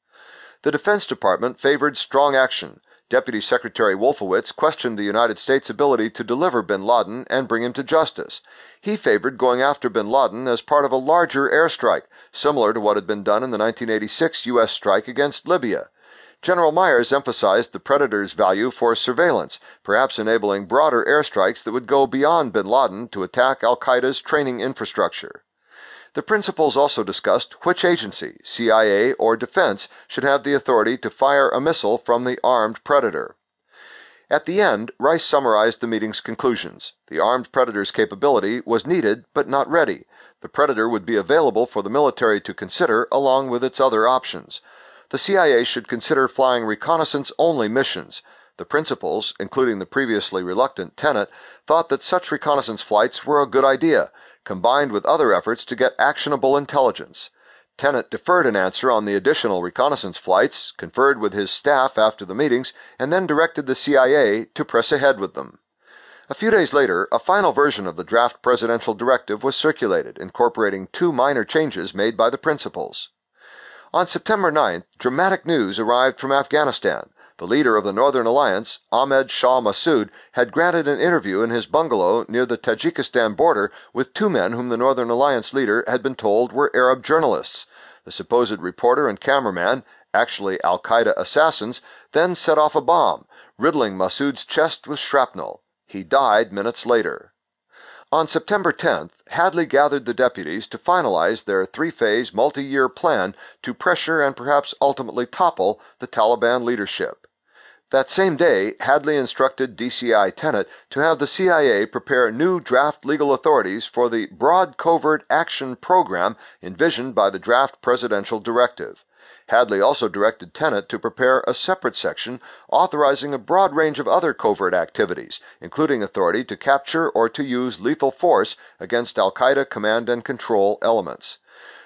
The Defense Department favored strong action. Deputy Secretary Wolfowitz questioned the United States' ability to deliver bin Laden and bring him to justice. He favored going after bin Laden as part of a larger airstrike, similar to what had been done in the 1986 U.S. strike against Libya. General Myers emphasized the Predator's value for surveillance, perhaps enabling broader airstrikes that would go beyond bin Laden to attack al-Qaeda's training infrastructure. The principals also discussed which agency, CIA or Defense, should have the authority to fire a missile from the armed Predator. At the end, Rice summarized the meeting's conclusions. The armed Predator's capability was needed but not ready. The Predator would be available for the military to consider along with its other options. The CIA should consider flying reconnaissance-only missions. The principals, including the previously reluctant Tenet, thought that such reconnaissance flights were a good idea, combined with other efforts to get actionable intelligence. Tenet deferred an answer on the additional reconnaissance flights, conferred with his staff after the meetings, and then directed the CIA to press ahead with them. A few days later, a final version of the draft presidential directive was circulated, incorporating 2 minor changes made by the principals. On September 9th, dramatic news arrived from Afghanistan. The leader of the Northern Alliance, Ahmed Shah Massoud, had granted an interview in his bungalow near the Tajikistan border with 2 men whom the Northern Alliance leader had been told were Arab journalists. The supposed reporter and cameraman, actually al-Qaeda assassins, then set off a bomb, riddling Massoud's chest with shrapnel. He died minutes later. On September 10th, Hadley gathered the deputies to finalize their 3-phase multi-year plan to pressure and perhaps ultimately topple the Taliban leadership. That same day, Hadley instructed DCI Tenet to have the CIA prepare new draft legal authorities for the broad covert action program envisioned by the draft presidential directive. Hadley also directed Tenet to prepare a separate section authorizing a broad range of other covert activities, including authority to capture or to use lethal force against al-Qaeda command and control elements.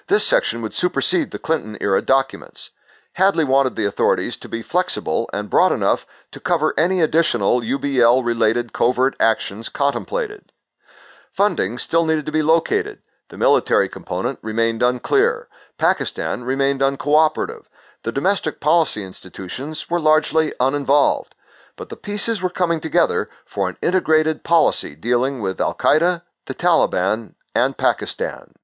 This section would supersede the Clinton-era documents. Hadley wanted the authorities to be flexible and broad enough to cover any additional UBL-related covert actions contemplated. Funding still needed to be located. The military component remained unclear. Pakistan remained uncooperative. The domestic policy institutions were largely uninvolved. But the pieces were coming together for an integrated policy dealing with Al-Qaeda, the Taliban, and Pakistan.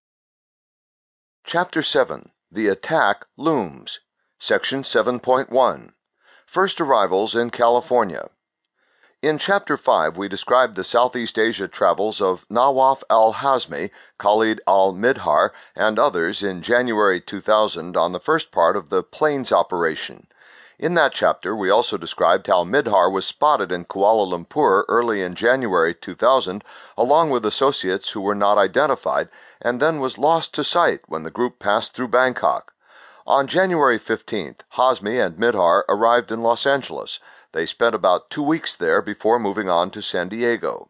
Chapter 7. The Attack Looms. Section 7.1. First Arrivals in California. In Chapter 5, we described the Southeast Asia travels of Nawaf al-Hazmi, Khalid al-Midhar, and others in January 2000 on the first part of the Plains operation. In that chapter, we also described how Midhar was spotted in Kuala Lumpur early in January 2000, along with associates who were not identified, and then was lost to sight when the group passed through Bangkok. On January 15th, Hazmi and Midhar arrived in Los Angeles. They spent about 2 weeks there before moving on to San Diego.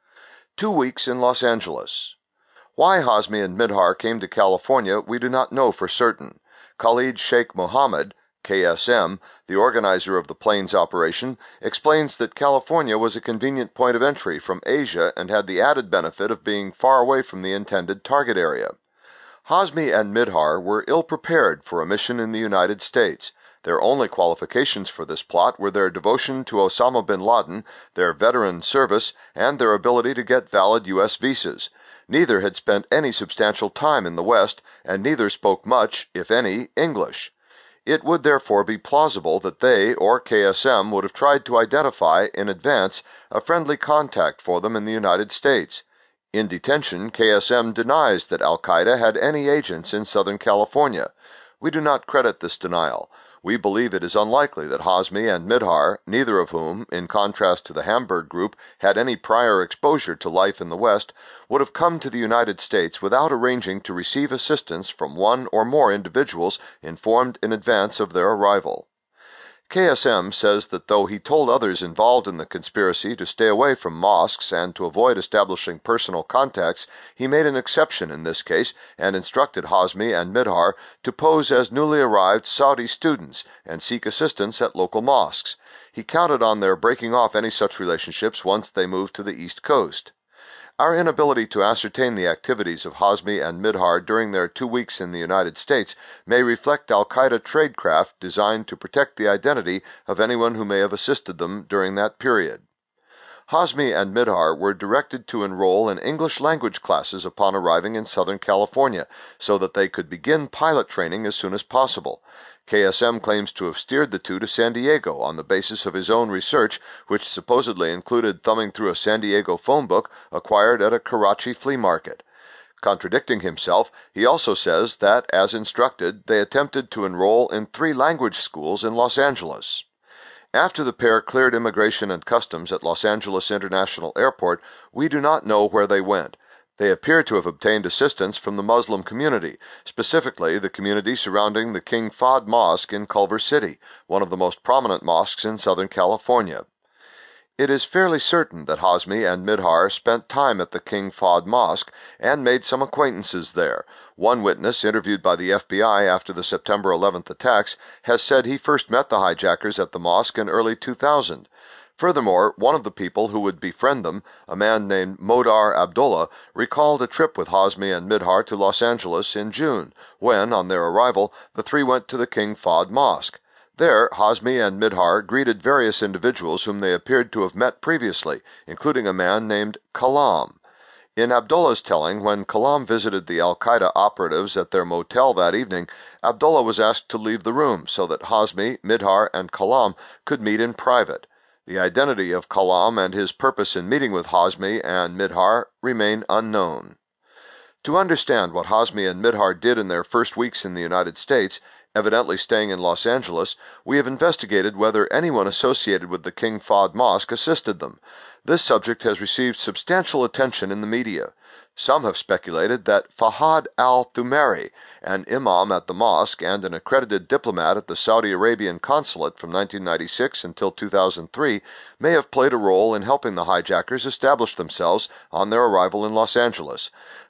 2 weeks in Los Angeles. Why Hazmi and Midhar came to California we do not know for certain. Khalid Sheikh Mohammed, KSM, the organizer of the Plains operation, explains that California was a convenient point of entry from Asia and had the added benefit of being far away from the intended target area. Hazmi and Midhar were ill-prepared for a mission in the United States. Their only qualifications for this plot were their devotion to Osama bin Laden, their veteran service, and their ability to get valid U.S. visas. Neither had spent any substantial time in the West, and neither spoke much, if any, English. It would therefore be plausible that they or KSM would have tried to identify in advance a friendly contact for them in the United States. In detention, KSM denies that Al-Qaeda had any agents in Southern California. We do not credit this denial. We believe it is unlikely that Hazmi and Midhar, neither of whom, in contrast to the Hamburg group, had any prior exposure to life in the West, would have come to the United States without arranging to receive assistance from one or more individuals informed in advance of their arrival. KSM says that though he told others involved in the conspiracy to stay away from mosques and to avoid establishing personal contacts, he made an exception in this case and instructed Hazmi and Midhar to pose as newly arrived Saudi students and seek assistance at local mosques. He counted on their breaking off any such relationships once they moved to the East Coast. Our inability to ascertain the activities of Hazmi and Midhar during their 2 weeks in the United States may reflect Al-Qaeda tradecraft designed to protect the identity of anyone who may have assisted them during that period. Hazmi and Midhar were directed to enroll in English language classes upon arriving in Southern California so that they could begin pilot training as soon as possible. KSM claims to have steered the two to San Diego on the basis of his own research, which supposedly included thumbing through a San Diego phone book acquired at a Karachi flea market. Contradicting himself, he also says that, as instructed, they attempted to enroll in 3 language schools in Los Angeles. After the pair cleared immigration and customs at Los Angeles International Airport, we do not know where they went. They appear to have obtained assistance from the Muslim community, specifically the community surrounding the King Fahd Mosque in Culver City, one of the most prominent mosques in Southern California. It is fairly certain that Hazmi and Midhar spent time at the King Fahd Mosque and made some acquaintances there. One witness, interviewed by the FBI after the September 11th attacks, has said he first met the hijackers at the mosque in early 2000. Furthermore, one of the people who would befriend them, a man named Modar Abdullah, recalled a trip with Hazmi and Midhar to Los Angeles in June, when, on their arrival, the three went to the King Fahd Mosque. There, Hazmi and Midhar greeted various individuals whom they appeared to have met previously, including a man named Kalam. In Abdullah's telling, when Kalam visited the Al-Qaeda operatives at their motel that evening, Abdullah was asked to leave the room so that Hazmi, Midhar, and Kalam could meet in private. The identity of Kalam and his purpose in meeting with Hazmi and Midhar remain unknown. To understand what Hazmi and Midhar did in their first weeks in the United States, evidently staying in Los Angeles, we have investigated whether anyone associated with the King Fahd Mosque assisted them. This subject has received substantial attention in the media. Some have speculated that Fahad al-Thumari, an imam at the mosque and an accredited diplomat at the Saudi Arabian consulate from 1996 until 2003, may have played a role in helping the hijackers establish themselves on their arrival in Los Angeles.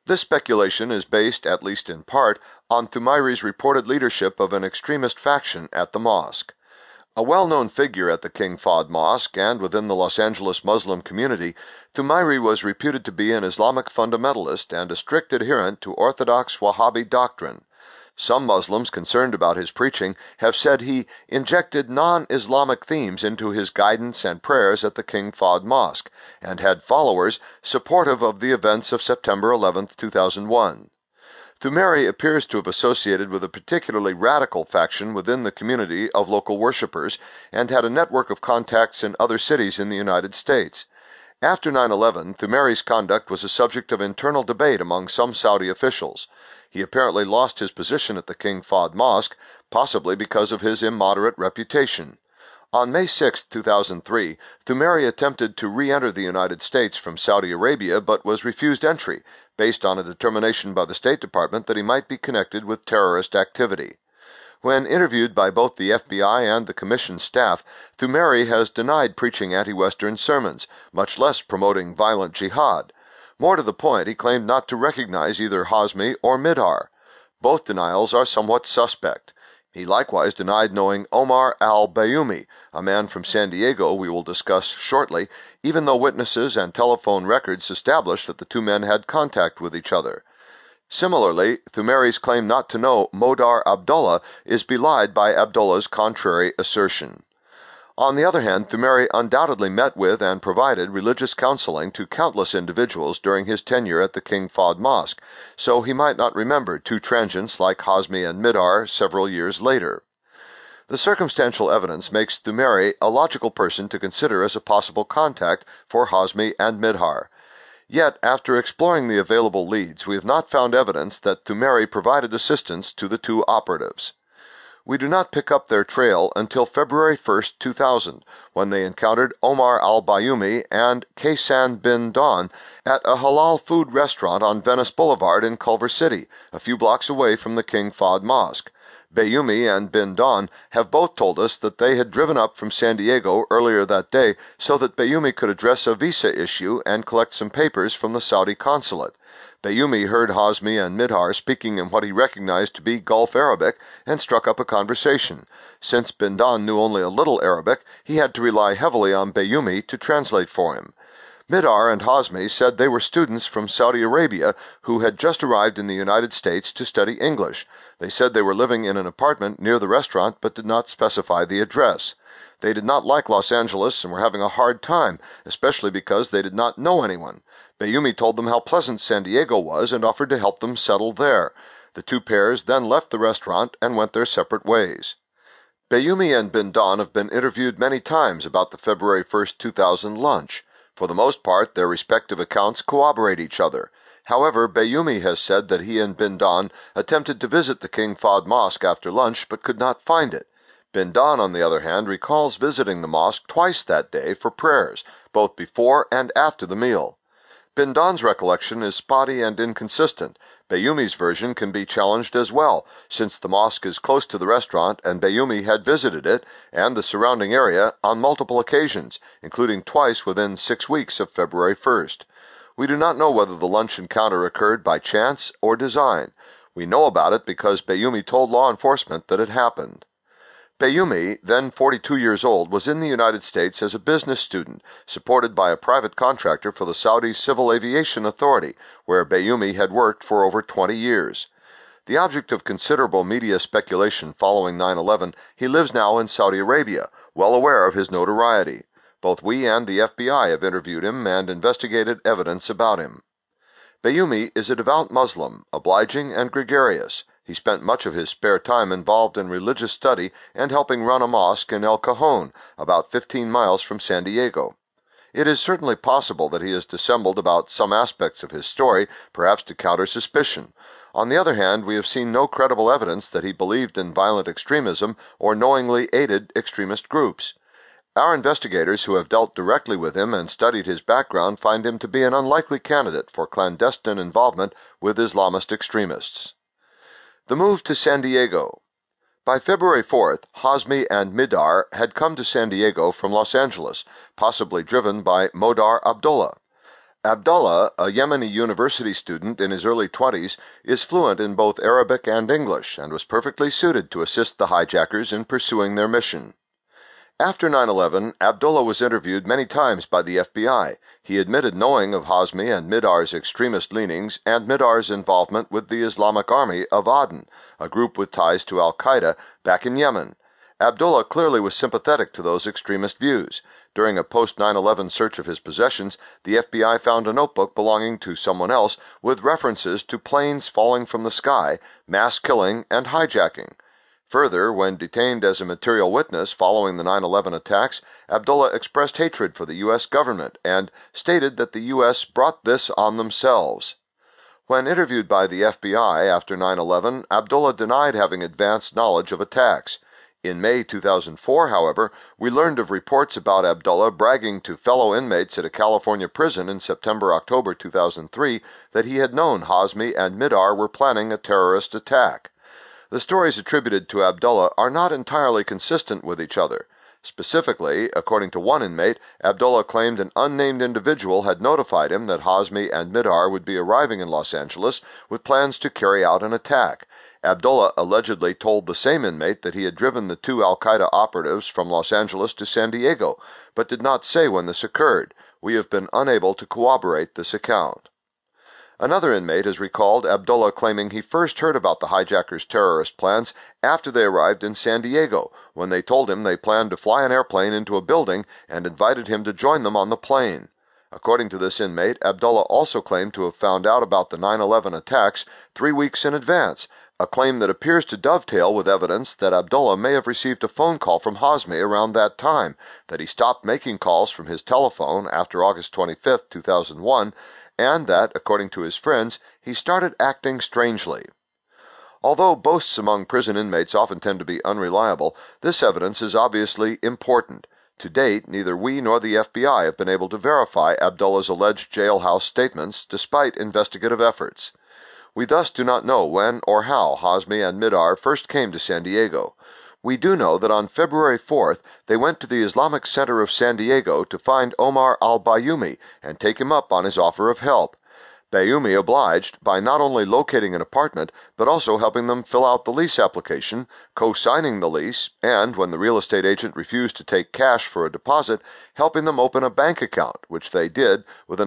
This speculation is based, at least in part, on Thumairi's reported leadership of an extremist faction at the mosque. A well-known figure at the King Fahd Mosque and within the Los Angeles Muslim community, Thumairi was reputed to be an Islamic fundamentalist and a strict adherent to orthodox Wahhabi doctrine. Some Muslims concerned about his preaching have said he injected non-Islamic themes into his guidance and prayers at the King Fahd Mosque and had followers supportive of the events of September 11, 2001. Thumairi appears to have associated with a particularly radical faction within the community of local worshippers and had a network of contacts in other cities in the United States. After 9/11, Thumairi's conduct was a subject of internal debate among some Saudi officials. He apparently lost his position at the King Fahd Mosque, possibly because of his immoderate reputation. On May 6, 2003, Thumairi attempted to re-enter the United States from Saudi Arabia but was refused entry, based on a determination by the State Department that he might be connected with terrorist activity. When interviewed by both the FBI and the Commission staff, Thumairi has denied preaching anti-Western sermons, much less promoting violent jihad. More to the point, he claimed not to recognize either Hazmi or Mihdhar. Both denials are somewhat suspect. He likewise denied knowing Omar al-Bayoumi, a man from San Diego we will discuss shortly, even though witnesses and telephone records establish that the two men had contact with each other. Similarly, Thumairi's claim not to know Modar Abdullah is belied by Abdullah's contrary assertion. On the other hand, Thumairi undoubtedly met with and provided religious counseling to countless individuals during his tenure at the King Fahd Mosque, so he might not remember two transients like Hazmi and Mihdhar several years later. The circumstantial evidence makes Thumairi a logical person to consider as a possible contact for Hazmi and Mihdhar. Yet, after exploring the available leads, we have not found evidence that Thumairi provided assistance to the two operatives. We do not pick up their trail until February 1, 2000, when they encountered Omar al-Bayoumi and Kaysan bin Dawn at a halal food restaurant on Venice Boulevard in Culver City, a few blocks away from the King Fahd Mosque. Bayoumi and bin Dawn have both told us that they had driven up from San Diego earlier that day so that Bayoumi could address a visa issue and collect some papers from the Saudi consulate. Bayoumi heard Hazmi and Mihdhar speaking in what he recognized to be Gulf Arabic and struck up a conversation. Since bin Dawn knew only a little Arabic, he had to rely heavily on Bayoumi to translate for him. Mihdhar and Hazmi said they were students from Saudi Arabia who had just arrived in the United States to study English. They said they were living in an apartment near the restaurant but did not specify the address. They did not like Los Angeles and were having a hard time, especially because they did not know anyone. Bayoumi told them how pleasant San Diego was and offered to help them settle there. The two pairs then left the restaurant and went their separate ways. Bayoumi and bin Dawn have been interviewed many times about the February 1, 2000 lunch. For the most part, their respective accounts corroborate each other. However, Bayoumi has said that he and bin Dawn attempted to visit the King Fahd Mosque after lunch but could not find it. Bin Dawn, on the other hand, recalls visiting the mosque twice that day for prayers, both before and after the meal. Bin Dawn's recollection is spotty and inconsistent. Bayoumi's version can be challenged as well, since the mosque is close to the restaurant and Bayoumi had visited it and the surrounding area on multiple occasions, including twice within 6 weeks of February 1st. We do not know whether the lunch encounter occurred by chance or design. We know about it because Bayoumi told law enforcement that it happened. Bayoumi, then 42 years old, was in the United States as a business student, supported by a private contractor for the Saudi Civil Aviation Authority, where Bayoumi had worked for over 20 years. The object of considerable media speculation following 9/11, he lives now in Saudi Arabia, well aware of his notoriety. Both we and the FBI have interviewed him and investigated evidence about him. Bayoumi is a devout Muslim, obliging and gregarious. He spent much of his spare time involved in religious study and helping run a mosque in El Cajon, about 15 miles from San Diego. It is certainly possible that he has dissembled about some aspects of his story, perhaps to counter suspicion. On the other hand, we have seen no credible evidence that he believed in violent extremism or knowingly aided extremist groups. Our investigators who have dealt directly with him and studied his background find him to be an unlikely candidate for clandestine involvement with Islamist extremists. The move to San Diego. By February 4th, Hazmi and Mihdhar had come to San Diego from Los Angeles, possibly driven by Modar Abdullah. Abdullah, a Yemeni university student in his early 20s, is fluent in both Arabic and English and was perfectly suited to assist the hijackers in pursuing their mission. After 9/11, Abdullah was interviewed many times by the FBI. He admitted knowing of Hazmi and Midar's extremist leanings and Midar's involvement with the Islamic Army of Aden, a group with ties to al-Qaeda back in Yemen. Abdullah clearly was sympathetic to those extremist views. During a post-9/11 search of his possessions, the FBI found a notebook belonging to someone else with references to planes falling from the sky, mass killing, and hijacking. Further, when detained as a material witness following the 9/11 attacks, Abdullah expressed hatred for the U.S. government and stated that the U.S. brought this on themselves. When interviewed by the FBI after 9/11, Abdullah denied having advanced knowledge of attacks. In May 2004, however, we learned of reports about Abdullah bragging to fellow inmates at a California prison in September-October 2003 that he had known Hazmi and Midar were planning a terrorist attack. The stories attributed to Abdullah are not entirely consistent with each other. Specifically, according to one inmate, Abdullah claimed an unnamed individual had notified him that Hazmi and Midar would be arriving in Los Angeles with plans to carry out an attack. Abdullah allegedly told the same inmate that he had driven the two al-Qaeda operatives from Los Angeles to San Diego, but did not say when this occurred. We have been unable to corroborate this account. Another inmate has recalled Abdullah claiming he first heard about the hijackers' terrorist plans after they arrived in San Diego, when they told him they planned to fly an airplane into a building and invited him to join them on the plane. According to this inmate, Abdullah also claimed to have found out about the 9/11 attacks 3 weeks in advance, a claim that appears to dovetail with evidence that Abdullah may have received a phone call from Hazmi around that time, that he stopped making calls from his telephone after August 25, 2001, and that, according to his friends, he started acting strangely. Although boasts among prison inmates often tend to be unreliable, this evidence is obviously important. To date, neither we nor the FBI have been able to verify Abdullah's alleged jailhouse statements, despite investigative efforts. We thus do not know when or how Hazmi and Midar first came to San Diego. We do know that on February 4th, they went to the Islamic Center of San Diego to find Omar al-Bayoumi and take him up on his offer of help. Bayoumi obliged by not only locating an apartment, but also helping them fill out the lease application, co-signing the lease, and, when the real estate agent refused to take cash for a deposit, helping them open a bank account, which they did with a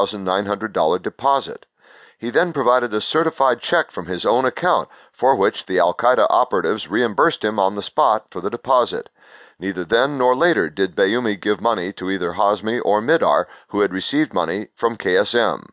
$9,900 deposit. He then provided a certified check from his own account, for which the al-Qaeda operatives reimbursed him on the spot for the deposit. Neither then nor later did Bayoumi give money to either Hazmi or Midar, who had received money from KSM.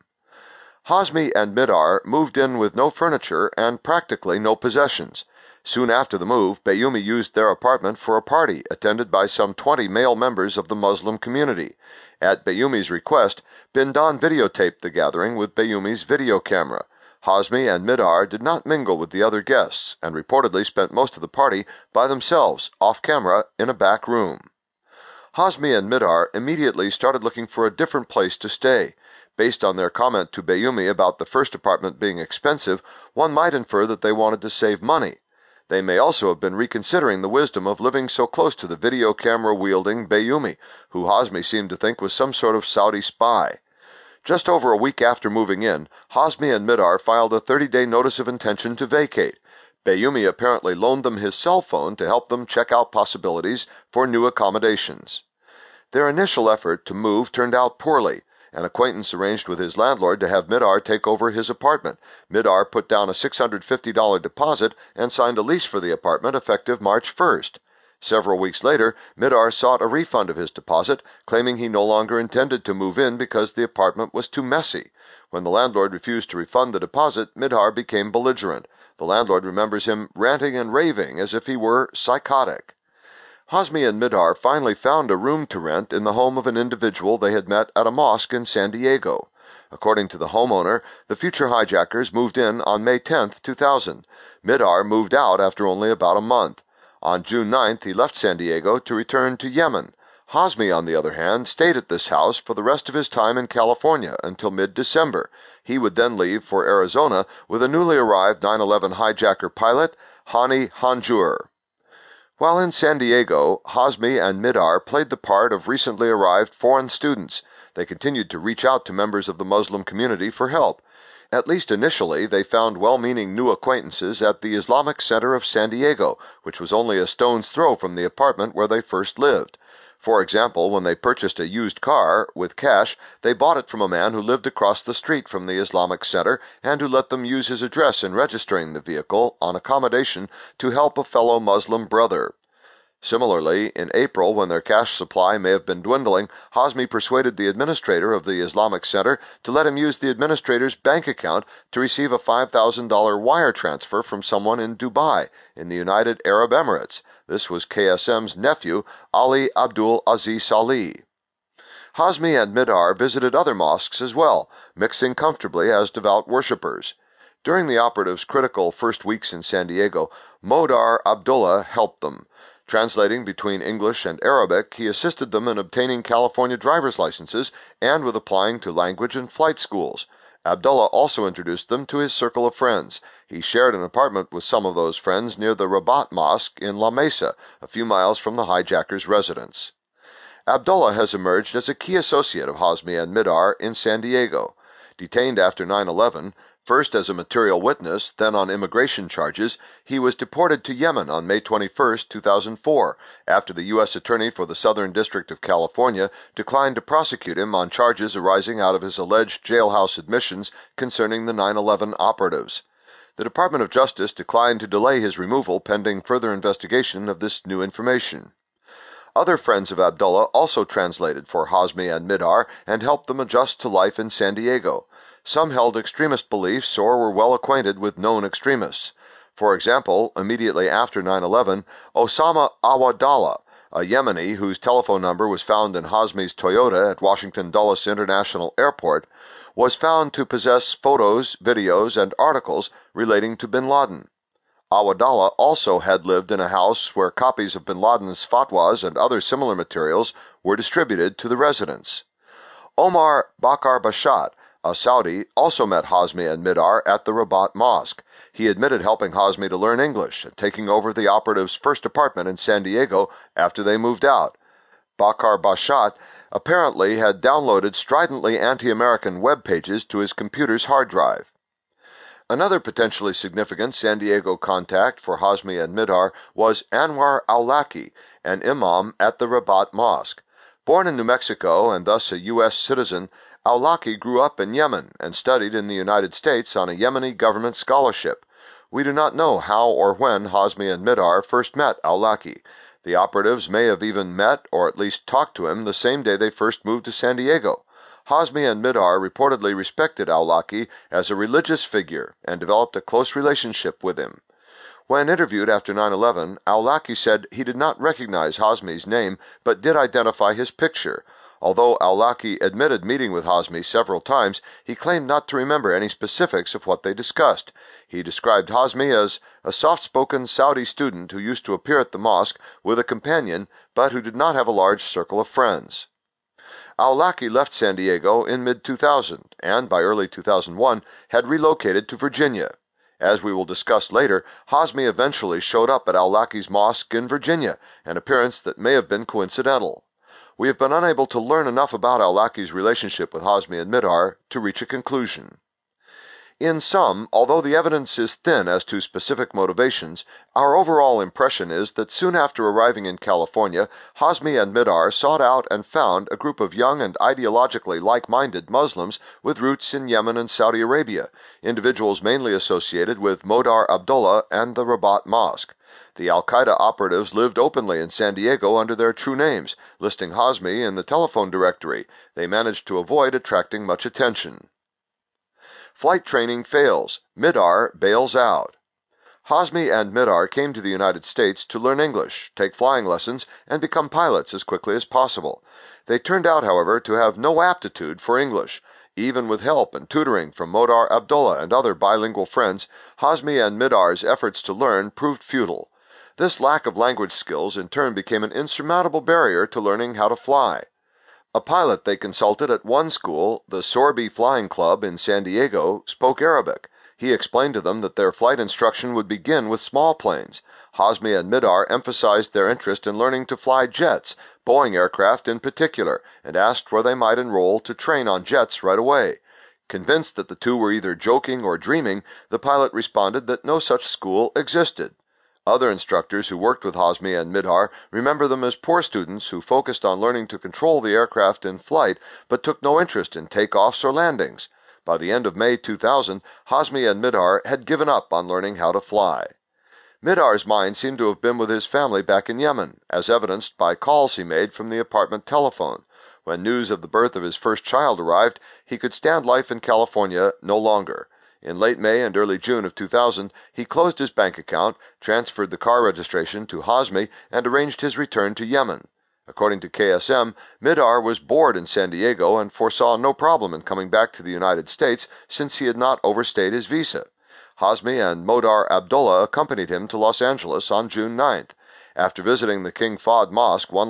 Hazmi and Midar moved in with no furniture and practically no possessions. Soon after the move, Bayoumi used their apartment for a party attended by some 20 male members of the Muslim community. At Bayoumi's request, Bindan videotaped the gathering with Bayoumi's video camera. Hazmi and Midar did not mingle with the other guests and reportedly spent most of the party by themselves, off-camera, in a back room. Hazmi and Midar immediately started looking for a different place to stay. Based on their comment to Bayoumi about the first apartment being expensive, one might infer that they wanted to save money. They may also have been reconsidering the wisdom of living so close to the video camera-wielding Bayoumi, who Hazmi seemed to think was some sort of Saudi spy. Just over a week after moving in, Hazmi and Midar filed a 30-day notice of intention to vacate. Bayoumi apparently loaned them his cell phone to help them check out possibilities for new accommodations. Their initial effort to move turned out poorly. An acquaintance arranged with his landlord to have Midar take over his apartment. Midar put down a $650 deposit and signed a lease for the apartment effective March 1st. Several weeks later, Midar sought a refund of his deposit, claiming he no longer intended to move in because the apartment was too messy. When the landlord refused to refund the deposit, Midar became belligerent. The landlord remembers him ranting and raving as if he were psychotic. Hazmi and Midar finally found a room to rent in the home of an individual they had met at a mosque in San Diego. According to the homeowner, the future hijackers moved in on May 10, 2000. Midar moved out after only about a month. On June 9th, he left San Diego to return to Yemen. Hazmi, on the other hand, stayed at this house for the rest of his time in California until mid-December. He would then leave for Arizona with a newly arrived 9/11 hijacker pilot, Hani Hanjour. While in San Diego, Hazmi and Midar played the part of recently arrived foreign students. They continued to reach out to members of the Muslim community for help. At least initially, they found well-meaning new acquaintances at the Islamic Center of San Diego, which was only a stone's throw from the apartment where they first lived. For example, when they purchased a used car with cash, they bought it from a man who lived across the street from the Islamic Center and who let them use his address in registering the vehicle on accommodation to help a fellow Muslim brother. Similarly, in April, when their cash supply may have been dwindling, Hazmi persuaded the administrator of the Islamic Center to let him use the administrator's bank account to receive a $5,000 wire transfer from someone in Dubai, in the United Arab Emirates. This was KSM's nephew, Ali Abdul Aziz Salih. Hazmi and Midar visited other mosques as well, mixing comfortably as devout worshippers. During the operatives' critical first weeks in San Diego, Modar Abdullah helped them. Translating between English and Arabic, he assisted them in obtaining California driver's licenses and with applying to language and flight schools. Abdullah also introduced them to his circle of friends. He shared an apartment with some of those friends near the Rabat Mosque in La Mesa, a few miles from the hijackers' residence. Abdullah has emerged as a key associate of Hazmi and Midar in San Diego. Detained after 9/11, first as a material witness, then on immigration charges, he was deported to Yemen on May 21, 2004, after the U.S. Attorney for the Southern District of California declined to prosecute him on charges arising out of his alleged jailhouse admissions concerning the 9/11 operatives. The Department of Justice declined to delay his removal pending further investigation of this new information. Other friends of Abdullah also translated for Hazmi and Midar and helped them adjust to life in San Diego. Some held extremist beliefs or were well acquainted with known extremists. For example, immediately after 9/11, Osama Awadallah, a Yemeni whose telephone number was found in Hazmi's Toyota at Washington Dulles International Airport, was found to possess photos, videos, and articles relating to bin Laden. Awadallah also had lived in a house where copies of bin Laden's fatwas and other similar materials were distributed to the residents. Omar Bakar Bashat, a Saudi, also met Hazmi and Midar at the Rabat Mosque. He admitted helping Hazmi to learn English and taking over the operatives' first apartment in San Diego after they moved out. Bakar Bashat apparently had downloaded stridently anti-American web pages to his computer's hard drive. Another potentially significant San Diego contact for Hazmi and Midar was Anwar Awlaki, an imam at the Rabat Mosque. Born in New Mexico and thus a U.S. citizen, Awlaki grew up in Yemen and studied in the United States on a Yemeni government scholarship. We do not know how or when Hazmi and Midar first met Awlaki. The operatives may have even met or at least talked to him the same day they first moved to San Diego. Hazmi and Midar reportedly respected Awlaki as a religious figure and developed a close relationship with him. When interviewed after 9/11, Awlaki said he did not recognize Hazmi's name but did identify his picture. Although Awlaki admitted meeting with Hazmi several times, he claimed not to remember any specifics of what they discussed. He described Hazmi as a soft-spoken Saudi student who used to appear at the mosque with a companion but who did not have a large circle of friends. Awlaki left San Diego in mid-2000 and by early 2001 had relocated to Virginia. As we will discuss later, Hazmi eventually showed up at Awlaki's mosque in Virginia, an appearance that may have been coincidental. We have been unable to learn enough about Awlaki's relationship with Hazmi and Midar to reach a conclusion. In sum, although the evidence is thin as to specific motivations, our overall impression is that soon after arriving in California, Hazmi and Midar sought out and found a group of young and ideologically like-minded Muslims with roots in Yemen and Saudi Arabia, individuals mainly associated with Modar Abdullah and the Rabat Mosque. The al-Qaeda operatives lived openly in San Diego under their true names, listing Hazmi in the telephone directory. They managed to avoid attracting much attention. Flight training fails. Midar bails out. Hazmi and Midar came to the United States to learn English, take flying lessons, and become pilots as quickly as possible. They turned out, however, to have no aptitude for English. Even with help and tutoring from Modar Abdullah and other bilingual friends, Hazmi and Midar's efforts to learn proved futile. This lack of language skills in turn became an insurmountable barrier to learning how to fly. A pilot they consulted at one school, the Sorby Flying Club in San Diego, spoke Arabic. He explained to them that their flight instruction would begin with small planes. Hazmi and Midar emphasized their interest in learning to fly jets, Boeing aircraft in particular, and asked where they might enroll to train on jets right away. Convinced that the two were either joking or dreaming, the pilot responded that no such school existed. Other instructors who worked with Hazmi and Midhar remember them as poor students who focused on learning to control the aircraft in flight but took no interest in takeoffs or landings. By the end of May 2000, Hazmi and Midhar had given up on learning how to fly. Midhar's mind seemed to have been with his family back in Yemen, as evidenced by calls he made from the apartment telephone. When news of the birth of his first child arrived, he could stand life in California no longer. In late May and early June of 2000, he closed his bank account, transferred the car registration to Hazmi, and arranged his return to Yemen. According to KSM, Midhar was bored in San Diego and foresaw no problem in coming back to the United States since he had not overstayed his visa. Hazmi and Modar Abdullah accompanied him to Los Angeles on June 9th. After visiting the King Fahd Mosque one